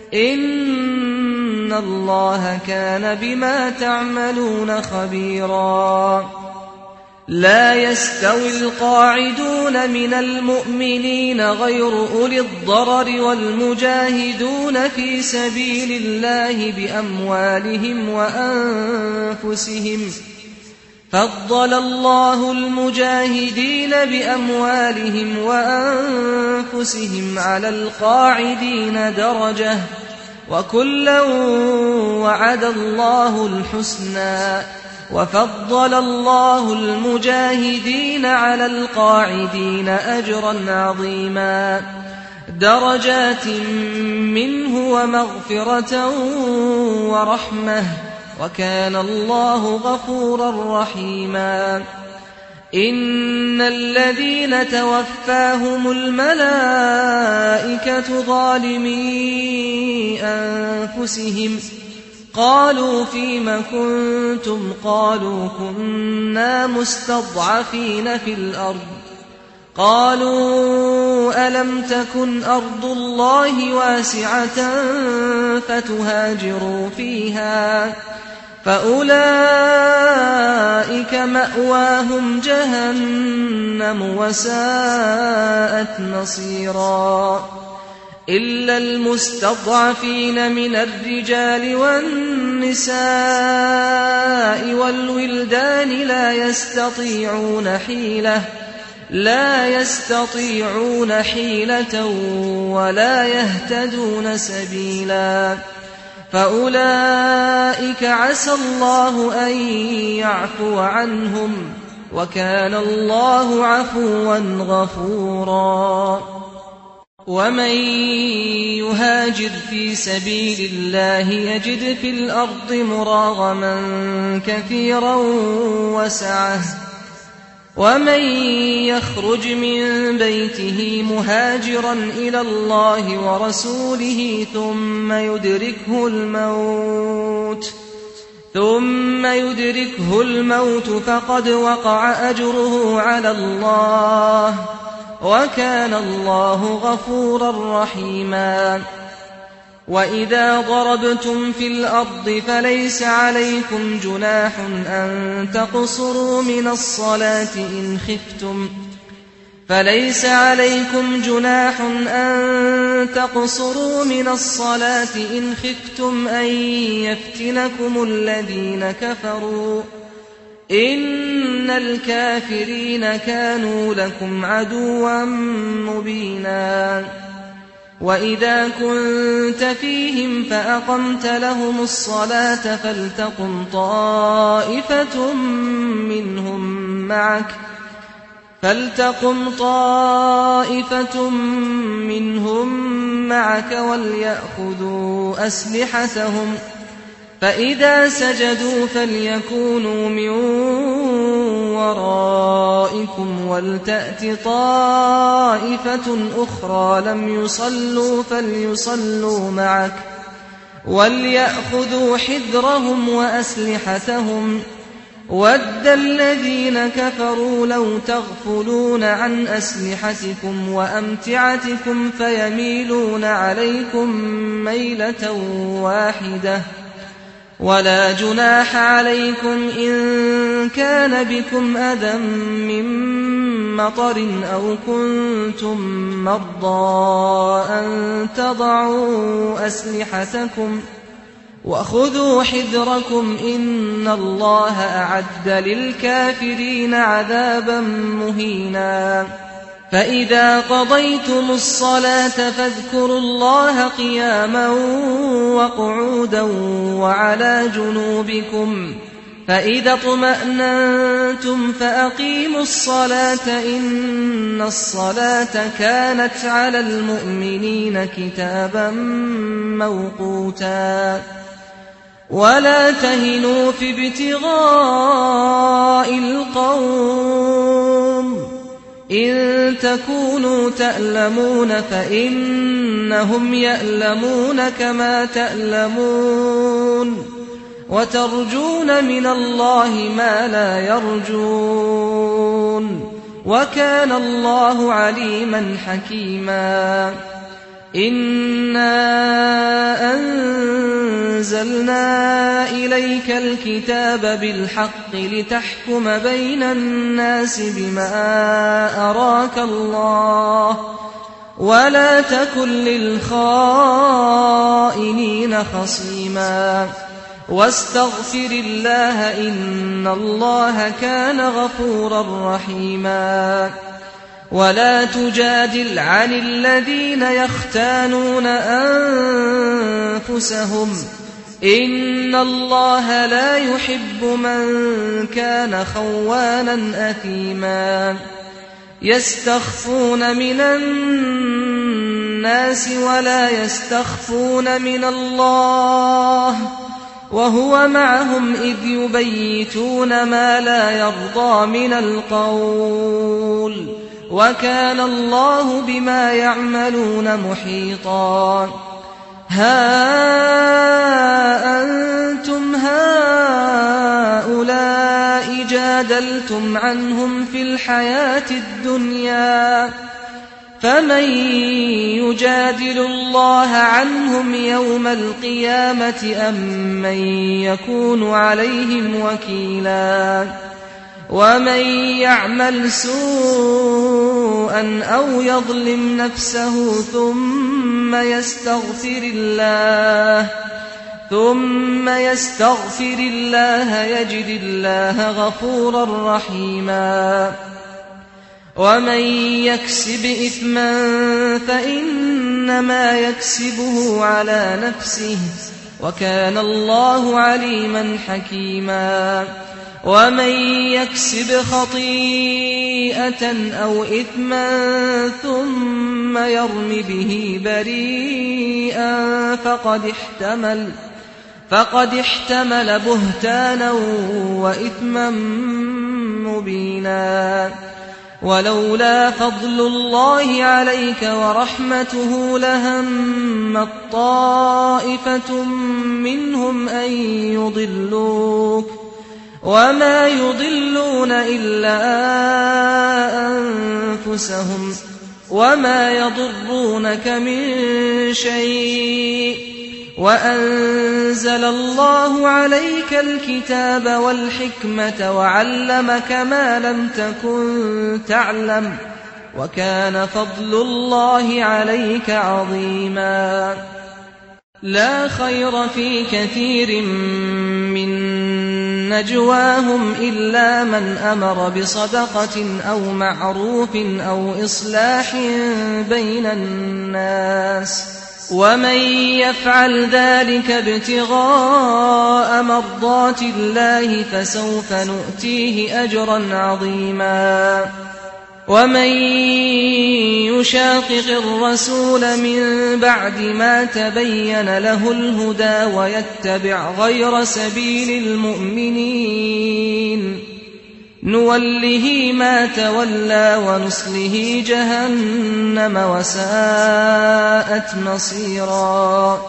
إن الله كان بما تعملون خبيرا لا يستوي القاعدون من المؤمنين غير أولي الضرر والمجاهدون في سبيل الله بأموالهم وأنفسهم فضل الله المجاهدين بأموالهم وأنفسهم على القاعدين درجة وكلا وعد الله الحسنى وفضل الله المجاهدين على القاعدين أجرا عظيما درجات منه ومغفرة ورحمة وكان الله غفورا رحيما إن الذين توفاهم الملائكة ظالمي أنفسهم قالوا فيم كنتم قالوا كنا مستضعفين في الأرض قالوا ألم تكن أرض الله واسعة فتهاجروا فيها فأولئك مأواهم جهنم وساءت مصيرا إلا المستضعفين من الرجال والنساء والولدان لا يستطيعون حيلة لا يستطيعون حيلة ولا يهتدون سبيلا فأولئك عسى الله أن يعفو عنهم وكان الله عفوا غفورا. ومن يهاجر في سبيل الله يجد في الأرض مراغما كثيرا وسعة، ومن يخرج من بيته مهاجرا إلى الله ورسوله ثم يدركه الموت ثم يدركه الموت فقد وقع أجره على الله، وكان الله غفورا رحيما. وإذا ضربتم في الأرض فليس عليكم جناح أن تقصروا من الصلاة إن خفتم فليس عليكم جناح أن تقصروا من الصلاة إن خفتم أن يفتنكم الذين كفروا، إن الكافرين كانوا لكم عدوا مبينا. وإذا كنت فيهم فأقمت لهم الصلاة فلتقم طائفة منهم معك فلتقم طائفة منهم معك وليأخذوا أسلحتهم، فإذا سجدوا فليكونوا من ورائكم ولتأت طائفة أخرى لم يصلوا فليصلوا معك وليأخذوا حذرهم وأسلحتهم. وَدَّ الَّذِينَ كَفَرُوا لَوْ تَغْفُلُونَ عَنْ أَسْلِحَتِكُمْ وَأَمْتِعَتِكُمْ فَيَمِيلُونَ عَلَيْكُمْ مَيْلَةً وَاحِدَةً. وَلَا جُنَاحَ عَلَيْكُمْ إِن كَانَ بِكُمْ أَذًى مِّن مَّطَرٍ أَوْ كُنتُم مَّرْضَىٰ أَن تَضَعُوا أَسْلِحَتَكُمْ وَخُذُوا حِذْرَكُمْ إِنَّ اللَّهَ أَعَدَّ لِلْكَافِرِينَ عَذَابًا مُّهِينًا. فَإِذَا قَضَيْتُمُ الصَّلَاةَ فاذكروا اللَّهَ قِيَامًا وَقُعُودًا وَعَلَىٰ جُنُوبِكُمْ، فَإِذَا اطْمَأْنَنتُمْ فَأَقِيمُوا الصَّلَاةَ إِنَّ الصَّلَاةَ كَانَتْ عَلَى الْمُؤْمِنِينَ كِتَابًا مَّوْقُوتًا. وَلَا تَهِنُوا فِي ابْتِغَاءِ الْقَوْمِ إِن تَكُونُوا تَأْلَمُونَ فَإِنَّهُمْ يَأْلَمُونَ كَمَا تَأْلَمُونَ وَتَرْجُونَ مِنَ اللَّهِ مَا لَا يَرْجُونَ، وَكَانَ اللَّهُ عَلِيمًا حَكِيمًا. إِنَّا أَنزَلْنَا إِلَيْكَ الْكِتَابَ بِالْحَقِّ لِتَحْكُمَ بَيْنَ النَّاسِ بِمَا أَرَاكَ اللَّهُ وَلَا تَكُن لِّلْخَائِنِينَ خَصِيمًا. وَاسْتَغْفِرِ اللَّهَ إِنَّ اللَّهَ كَانَ غَفُورًا رَّحِيمًا. وَلَا تُجَادِلْ عَنِ الَّذِينَ يَخْتَانُونَ أَنفُسَهُمْ ۚ إِنَّ اللَّهَ لَا يُحِبُّ مَن كَانَ خَوَّانًا أَثِيمًا. يَسْتَخْفُونَ مِنَ النَّاسِ وَلَا يَسْتَخْفُونَ مِنَ اللَّهِ وَهُوَ مَعَهُمْ إِذْ يُبَيِّتُونَ مَا لَا يَرْضَىٰ مِنَ الْقَوْلِ ۚ وَكَانَ اللَّهُ بِمَا يَعْمَلُونَ مُحِيطًا. هَا أَنتُمْ هَٰؤُلَاءِ جَادَلْتُمْ عَنْهُمْ فِي الْحَيَاةِ الدُّنْيَا، فَمَن يُجَادِلُ اللَّهَ عَنْهُمْ يَوْمَ الْقِيَامَةِ أَم مَّن يَكُونُ عَلَيْهِمْ وَكِيلًا؟ وَمَن يَعْمَلْ سُوءًا أَوْ يَظْلِمْ نَفْسَهُ ثُمَّ يَسْتَغْفِرِ اللَّهَ ثُمَّ يَسْتَغْفِرِ اللَّهَ يَجِدِ اللَّهَ غَفُورًا رَّحِيمًا. وَمَن يَكْسِبْ إِثْمًا فَإِنَّمَا يَكْسِبُهُ عَلَىٰ نَفْسِهِ ۚ وَكَانَ اللَّهُ عَلِيمًا حَكِيمًا. ومن يكسب خطيئة أو إثما ثم يرم به بريئا فقد احتمل فقد احتمل بهتانا وإثما مبينا. ولولا فضل الله عليك ورحمته لهمت طائفة منهم أن يضلوك وما يضلون إلا أنفسهم وما يضرونك من شيء وأنزل الله عليك الكتاب والحكمة وعلمك ما لم تكن تعلم وكان فضل الله عليك عظيما. لا خير في كثير من نجواهم إلا من أمر بصدقة أو معروف أو إصلاح بين الناس ومن يفعل ذلك ابتغاء مرضات الله فسوف نؤتيه أجرا عظيما. ومن يشاقق الرسول من بعد ما تبين له الهدى ويتبع غير سبيل المؤمنين نوله ما تولى ونصله جهنم وساءت مصيرا.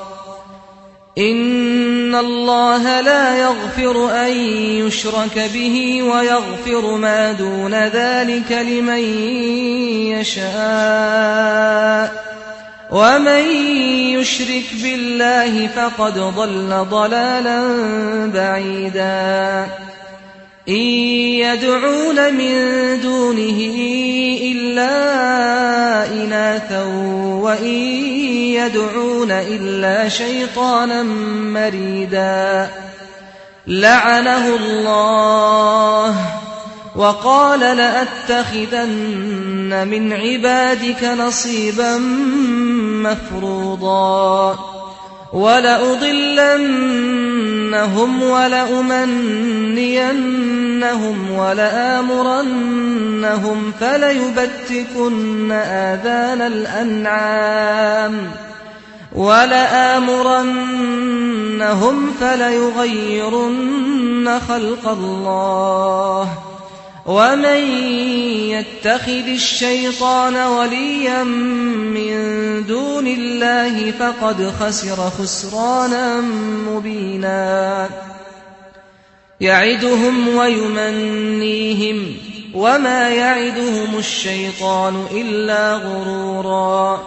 إن الله لا يغفر أن يشرك به ويغفر ما دون ذلك لمن يشاء ومن يشرك بالله فقد ضل ضلالا بعيدا. إن يدعون من دونه إلا إناثا وإن يدعون إلا شيطانا مريدا. لعنه الله وقال لأتخذن من عبادك نصيبا مفروضا ولأضلنهم ولأمنينهم ولآمرنهم فليبتكن آذان الأنعام ولآمرنهم فليغيرن خلق الله ومن يتخذ الشيطان وليا من دون الله فقد خسر خسرانا مبينا. يعدهم ويمنيهم وما يعدهم الشيطان إلا غرورا.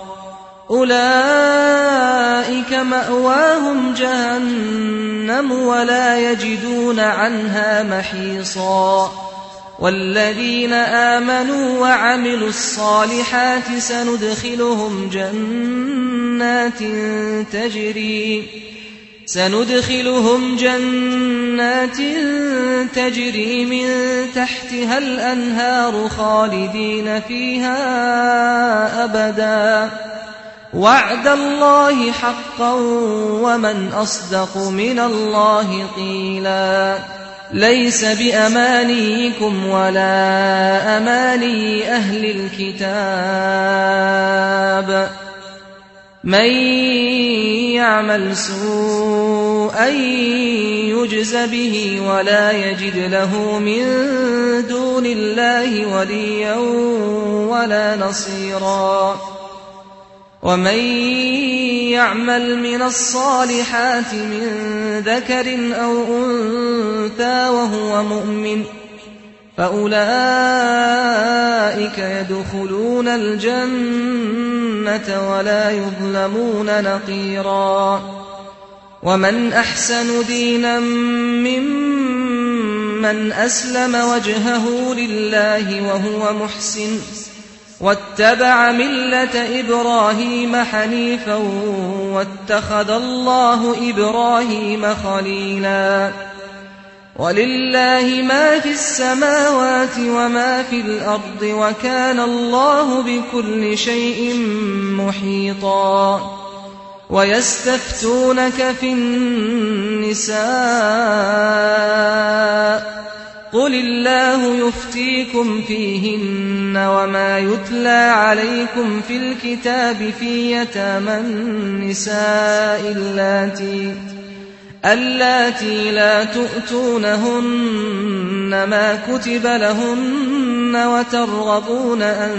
أولئك مأواهم جهنم ولا يجدون عنها محيصا. والذين آمنوا وعملوا الصالحات سندخلهم جنات تجري سندخلهم جنات تجري من تحتها الأنهار خالدين فيها أبدا. وعد الله حقا ومن أصدق من الله قيلا. ليس بأمانيكم ولا أماني أهل الكتاب من يعمل سوءا يجز به ولا يجد له من دون الله وليا ولا نصيرا. ومن يعمل من الصالحات من ذكر أو أنثى وهو مؤمن فأولئك يدخلون الجنة ولا يظلمون نقيرا. ومن أحسن دينا ممن أسلم وجهه لله وهو محسن واتبع ملة إبراهيم حنيفا واتخذ الله إبراهيم خليلا. ولله ما في السماوات وما في الأرض وكان الله بكل شيء محيطا. ويستفتونك في النساء قل الله يفتيكم فيهن وما يتلى عليكم في الكتاب في يتامى النساء اللاتي اللاتي لا تؤتونهن ما كتب لهن وترغبون أن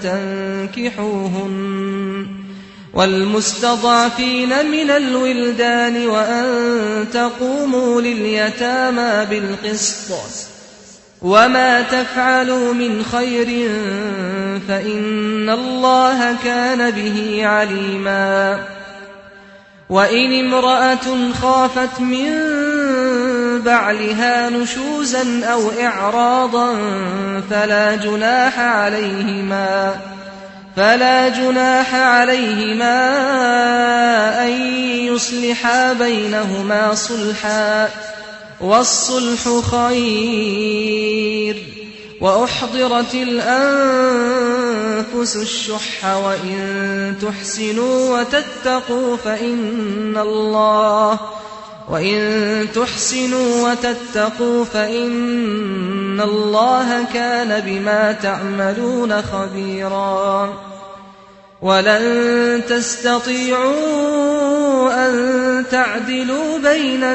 تنكحوهن والمستضعفين من الولدان وأن تقوموا لليتامى بالقسط وما تفعلوا من خير فإن الله كان به عليما وإن امرأة خافت من بعلها نشوزا أو إعراضا فلا جناح عليهما فلا جناح عليهما أن يصلحا بينهما صلحا والصلح خير وأحضرت الأنفس الشح وإن تحسنوا وتتقوا فإن الله وإن تحسنوا وتتقوا فإن الله كان بما تعملون خبيرا ولن تستطيعوا أن تعدلوا بين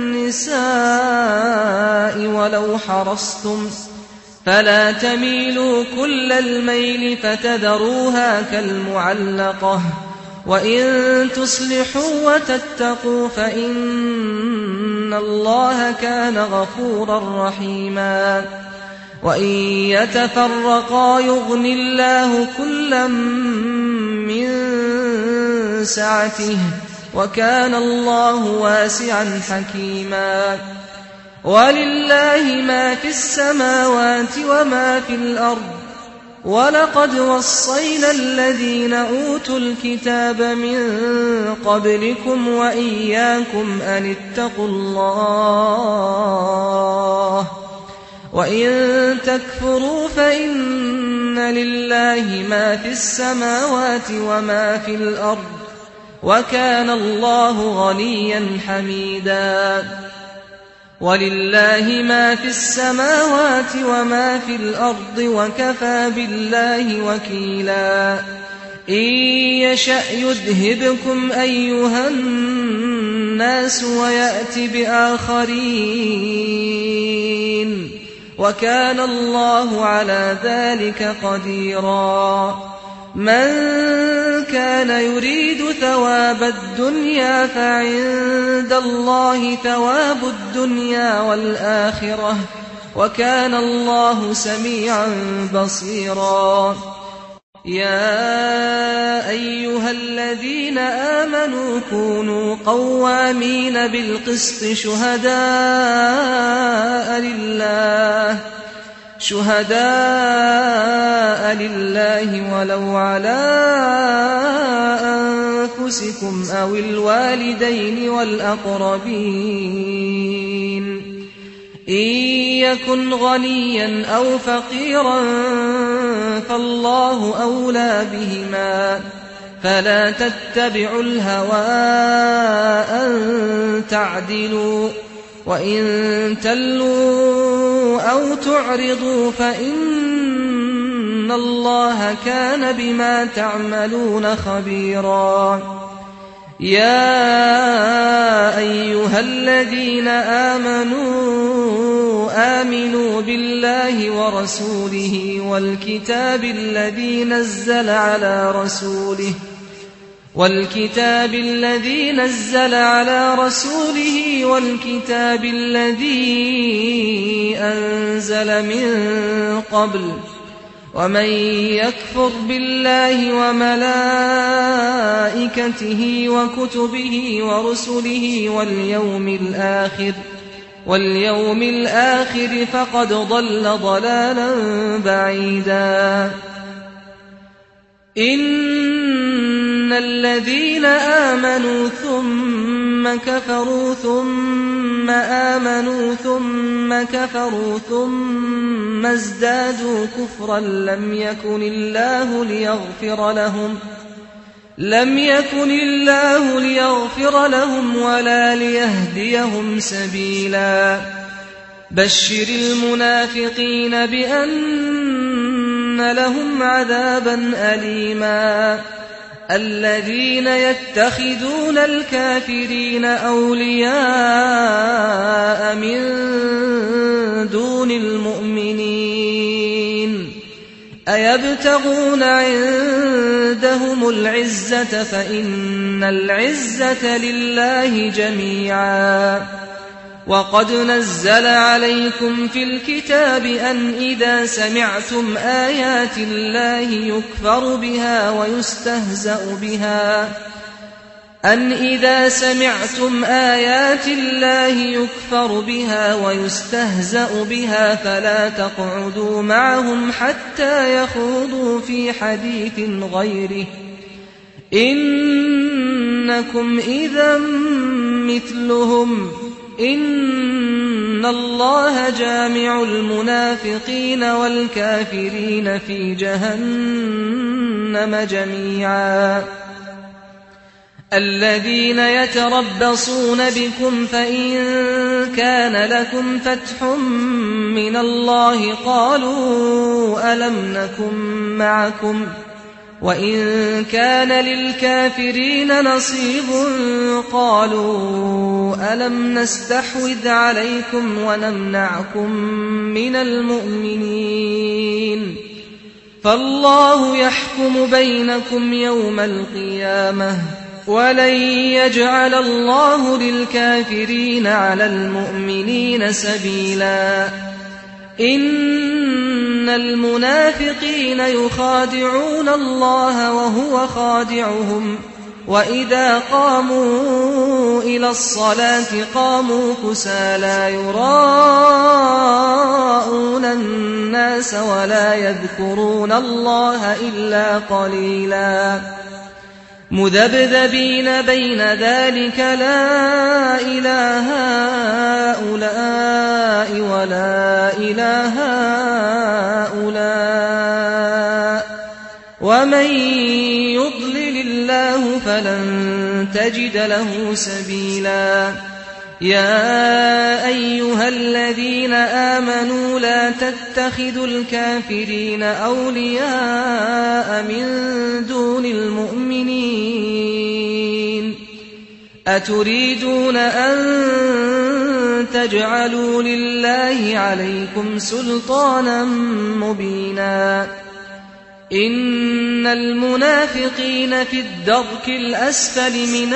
النساء ولو حرصتم فلا تميلوا كل الميل فتذروها كالمعلقة وإن تصلحوا وتتقوا فإن الله كان غفورا رحيما وإن يتفرقا يغن الله كلا من سعته وكان الله واسعا حكيما ولله ما في السماوات وما في الأرض ولقد وصينا الذين أوتوا الكتاب من قبلكم وإياكم أن اتقوا الله وإن تكفروا فإن لله ما في السماوات وما في الأرض وكان الله غنيا حميدا ولله ما في السماوات وما في الأرض وكفى بالله وكيلا إن يشأ يذهبكم أيها الناس ويأتي بآخرين وكان الله على ذلك قديرا من كان يريد ثواب الدنيا فعند الله ثواب الدنيا والآخرة وكان الله سميعا بصيرا يا أيها الذين آمنوا كونوا قوامين بالقسط شهداء لله شهداء لله ولو على أنفسكم أو الوالدين والأقربين إن يكن غنيا أو فقيرا فالله أولى بهما فلا تتبعوا الهوى أن تعدلوا وإن تلوا أو تعرضوا فإن الله كان بما تعملون خبيرا يا أيها الذين آمنوا آمنوا بالله ورسوله والكتاب الذي نزل على رسوله والكتاب الذي نزل على رسوله والكتاب الذي أنزل من قبل ومن يكفر بالله وملائكته وكتبه ورسله واليوم الآخر واليوم الآخر فقد ضل ضلالا بعيدا إن الذين آمنوا ثم كفروا ثم آمنوا ثم كفروا ثم ازدادوا كفرا لم يكن الله ليغفر لهم لم يكن الله ليغفر لهم ولا ليهديهم سبيلا بشر المنافقين بأن لهم عذابا أليما الذين يتخذون الكافرين أولياء من دون المؤمنين أيبتغون عندهم العزة فإن العزة لله جميعا وقد نزل عليكم في الكتاب أن إذا سمعتم آيات الله يكفر بها ويستهزأ بها أن إذا سمعتم آيات الله يكفر بها ويستهزأ بها فلا تقعدوا معهم حتى يخوضوا في حديث غيره إنكم إذا مثلهم إن الله جامع المنافقين والكافرين في جهنم جميعا الذين يتربصون بكم فإن كان لكم فتح من الله قالوا ألم نكن معكم وإن كان للكافرين نصيب قالوا ألم نستحوذ عليكم ونمنعكم من المؤمنين فالله يحكم بينكم يوم القيامة ولن يجعل الله للكافرين على المؤمنين سبيلا إن المنافقين يخادعون الله وهو خادعهم وإذا قاموا إلى الصلاة قاموا كسالى يراءون الناس ولا يذكرون الله إلا قليلا مذبذبين بين ذلك لا إله هؤلاء ولا إله هؤلاء ومن يضلل الله فلن تجد له سبيلا يا أيها الذين آمنوا لا تتخذوا الكافرين أولياء من دون المؤمنين أتريدون أن تجعلوا لله عليكم سلطانا مبينا إن المنافقين في الدرك الأسفل من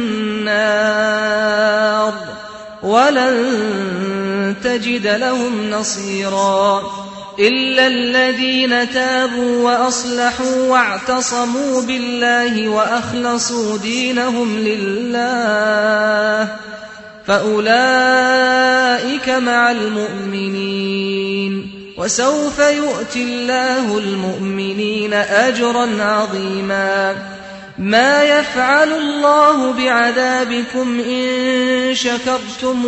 النار ولن تجد لهم نصيرا إلا الذين تابوا وأصلحوا واعتصموا بالله وأخلصوا دينهم لله فأولئك مع المؤمنين وسوف يؤتي الله المؤمنين أجرا عظيما ما يفعل الله بعذابكم إن شكرتم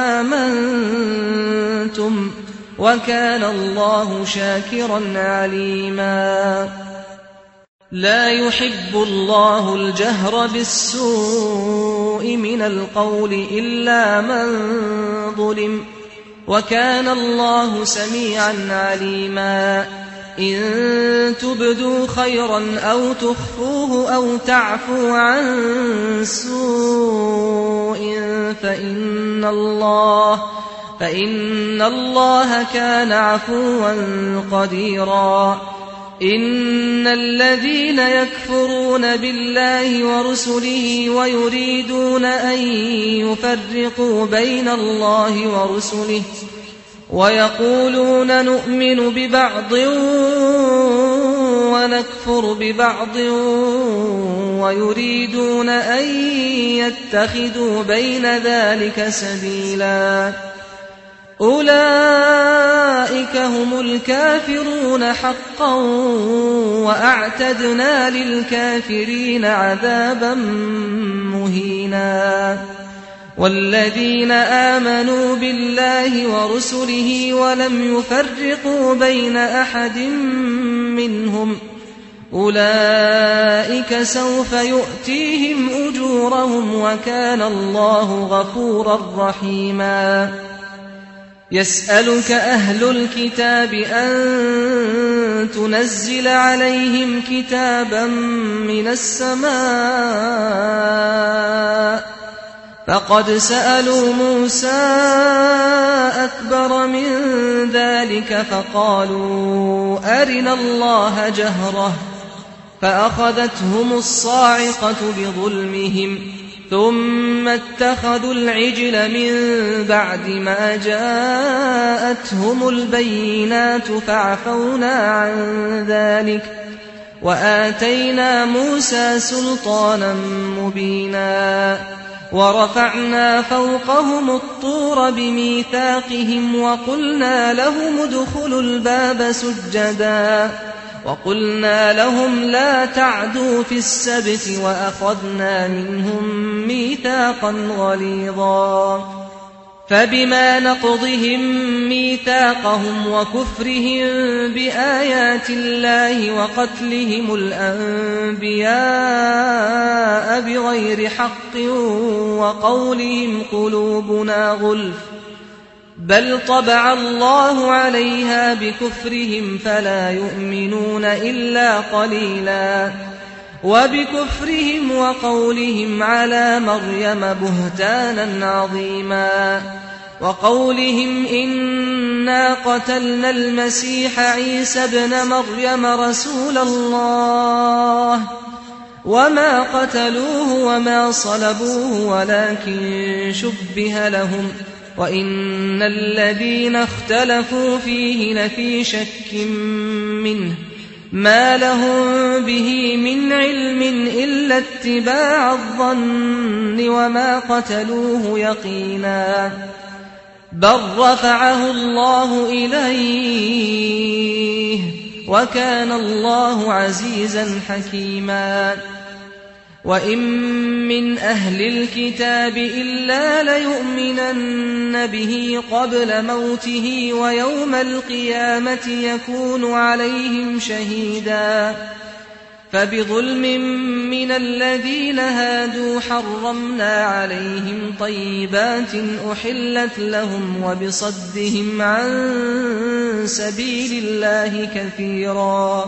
وآمنتم وكان الله شاكرا عليما لا يحب الله الجهر بالسوء من القول إلا من ظلم وكان الله سميعا عليما إن تبدوا خيرا أو تخفوه أو تعفوا عن سوء فإن الله فإن الله كان عفوا قديرا إن الذين يكفرون بالله ورسله ويريدون أن يفرقوا بين الله ورسله ويقولون نؤمن ببعض ونكفر ببعض ويريدون أن يتخذوا بين ذلك سبيلا أولئك هم الكافرون حقا وأعتدنا للكافرين عذابا مهينا والذين آمنوا بالله ورسله ولم يفرقوا بين أحد منهم أولئك سوف يؤتيهم أجورهم وكان الله غفورا رحيما يسألك أهل الكتاب أن تنزل عليهم كتابا من السماء فقد سألوا موسى أكبر من ذلك فقالوا أرنا الله جهرة فأخذتهم الصاعقة بظلمهم ثم اتخذوا العجل من بعد ما جاءتهم البينات فعفونا عن ذلك وآتينا موسى سلطانا مبينا ورفعنا فوقهم الطور بميثاقهم وقلنا لهم ادخلوا الباب سجدا وقلنا لهم لا تعدوا في السبت وأخذنا منهم ميثاقا غليظا فبما نقضهم ميثاقهم وكفرهم بآيات الله وقتلهم الأنبياء بغير حق وقولهم قلوبنا غلف بل طبع الله عليها بكفرهم فلا يؤمنون إلا قليلا وبكفرهم وقولهم على مريم بهتانا عظيما وقولهم إنا قتلنا المسيح عيسى ابن مريم رسول الله وما قتلوه وما صلبوه ولكن شبه لهم وإن الذين اختلفوا فيه لفي شك منه ما لهم به من علم إلا اتباع الظن وما قتلوه يقينا بل رفعه الله إليه وكان الله عزيزا حكيما وإن من أهل الكتاب إلا ليؤمنن به قبل موته ويوم القيامة يكون عليهم شهيدا فبظلم من الذين هادوا حرمنا عليهم طيبات أحلت لهم وبصدهم عن سبيل الله كثيرا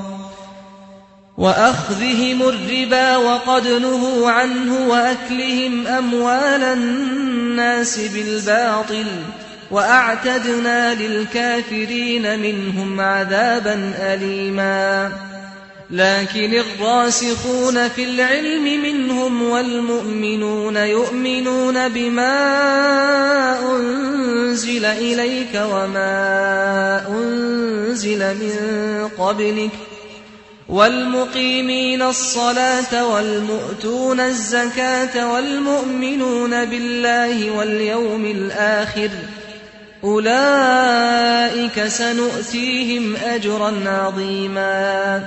وأخذهم الربا وقد نهوا عنه وأكلهم أموال الناس بالباطل وأعتدنا للكافرين منهم عذابا أليما لكن الراسخون في العلم منهم والمؤمنون يؤمنون بما أنزل إليك وما أنزل من قبلك والمقيمين الصلاة والمؤتون الزكاة والمؤمنون بالله واليوم الآخر أولئك سنؤتيهم أجرا عظيما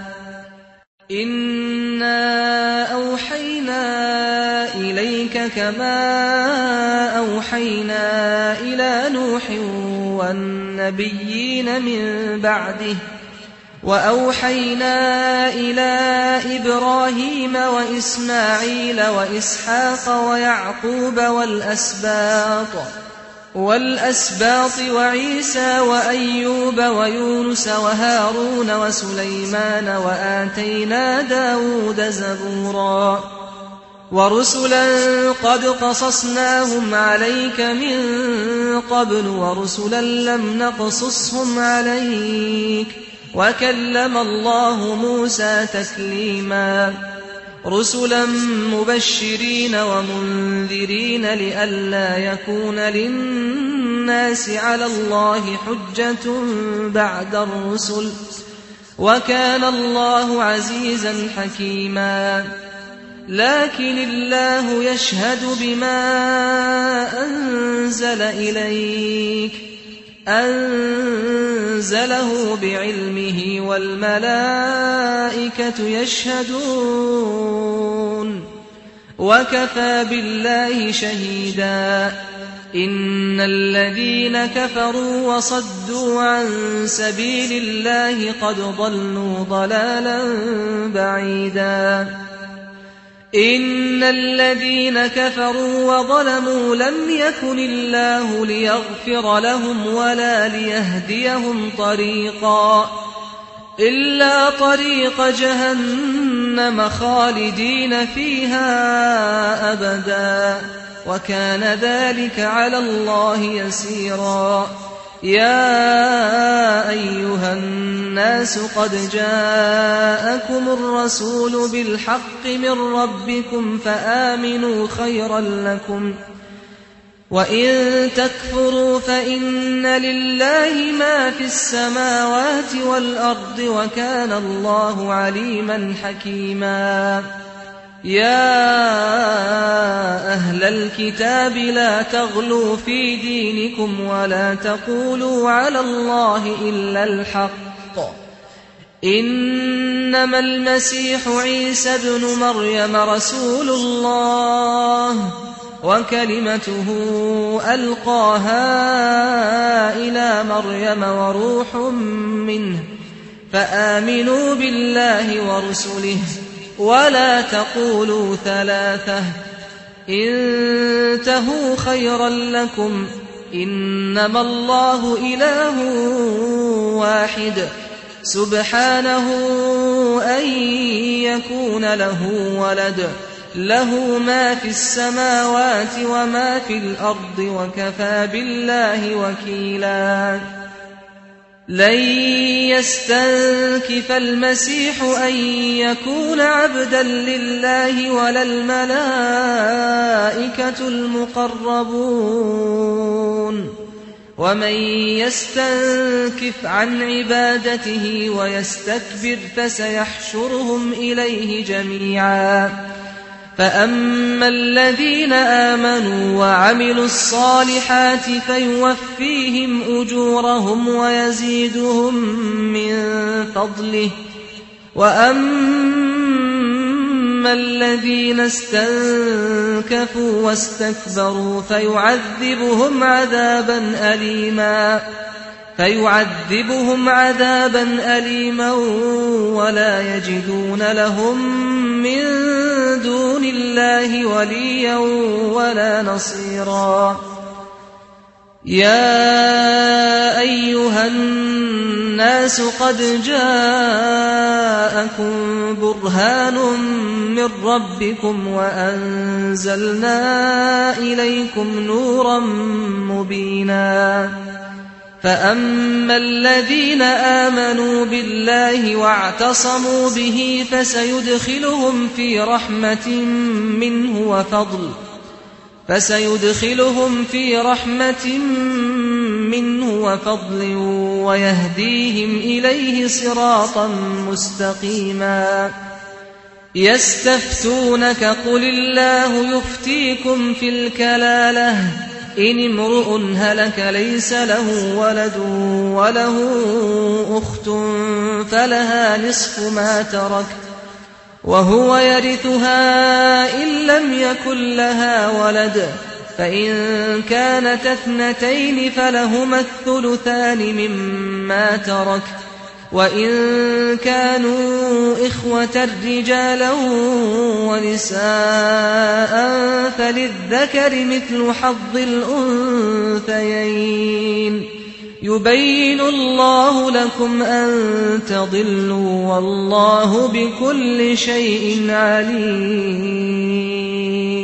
إنا أوحينا إليك كما أوحينا إلى نوح والنبيين من بعده وأوحينا إلى إبراهيم وإسماعيل وإسحاق ويعقوب والأسباط والأسباط وعيسى وأيوب ويونس وهارون وسليمان وآتينا داود زبورا ورسلا قد قصصناهم عليك من قبل ورسلا لم نقصصهم عليك وكلم الله موسى تكليما رسلا مبشرين ومنذرين لئلا يكون للناس على الله حجة بعد الرسل وكان الله عزيزا حكيما لكن الله يشهد بما أنزل إليك أنزله بعلمه والملائكة يشهدون وكفى بالله شهيدا إن الذين كفروا وصدوا عن سبيل الله قد ضلوا ضلالا بعيدا إن الذين كفروا وظلموا لم يكن الله ليغفر لهم ولا ليهديهم طريقا إلا طريق جهنم خالدين فيها أبدا وكان ذلك على الله يسيرا. يا أيها الناس قد جاءكم الرسول بالحق من ربكم فآمنوا خيرا لكم وإن تكفروا فإن لله ما في السماوات والأرض وكان الله عليما حكيما. يا أهل الكتاب لا تغلوا في دينكم ولا تقولوا على الله إلا الحق إنما المسيح عيسى ابن مريم رسول الله وكلمته ألقاها إلى مريم وروح منه فآمنوا بالله ورسله ولا تقولوا ثلاثة انتهوا خيرا لكم إنما الله إله واحد سبحانه أن يكون له ولد له ما في السماوات وما في الأرض وكفى بالله وكيلا. لن يستنكف المسيح أن يكون عبدا لله ولا الملائكة المقربون ومن يستنكف عن عبادته ويستكبر فسيحشرهم إليه جميعا. فأما الذين آمنوا وعملوا الصالحات فيوفيهم أجورهم ويزيدهم من فضله وأما الذين استنكفوا واستكبروا فيعذبهم عذابا أليما فيعذبهم عذابا أليما ولا يجدون لهم من دون الله وليا ولا نصيرا. يا أيها الناس قد جاءكم برهان من ربكم وأنزلنا إليكم نورا مبينا. فأما الذين آمنوا بالله واعتصموا به فسيدخلهم في رحمة منه وفضل فسيدخلهم في رحمة منه وفضل ويهديهم إليه صراطا مستقيما. يستفتونك قل الله يفتيكم في الكلالة إن امرؤ هلك ليس له ولد وله أخت فلها نصف ما ترك وهو يرثها إن لم يكن لها ولد فإن كانت اثنتين فلهما الثلثان مما ترك وإن كانوا إخوة رجالا ونساء فللذكر مثل حظ الأنثيين يبين الله لكم أن تضلوا والله بكل شيء عليم.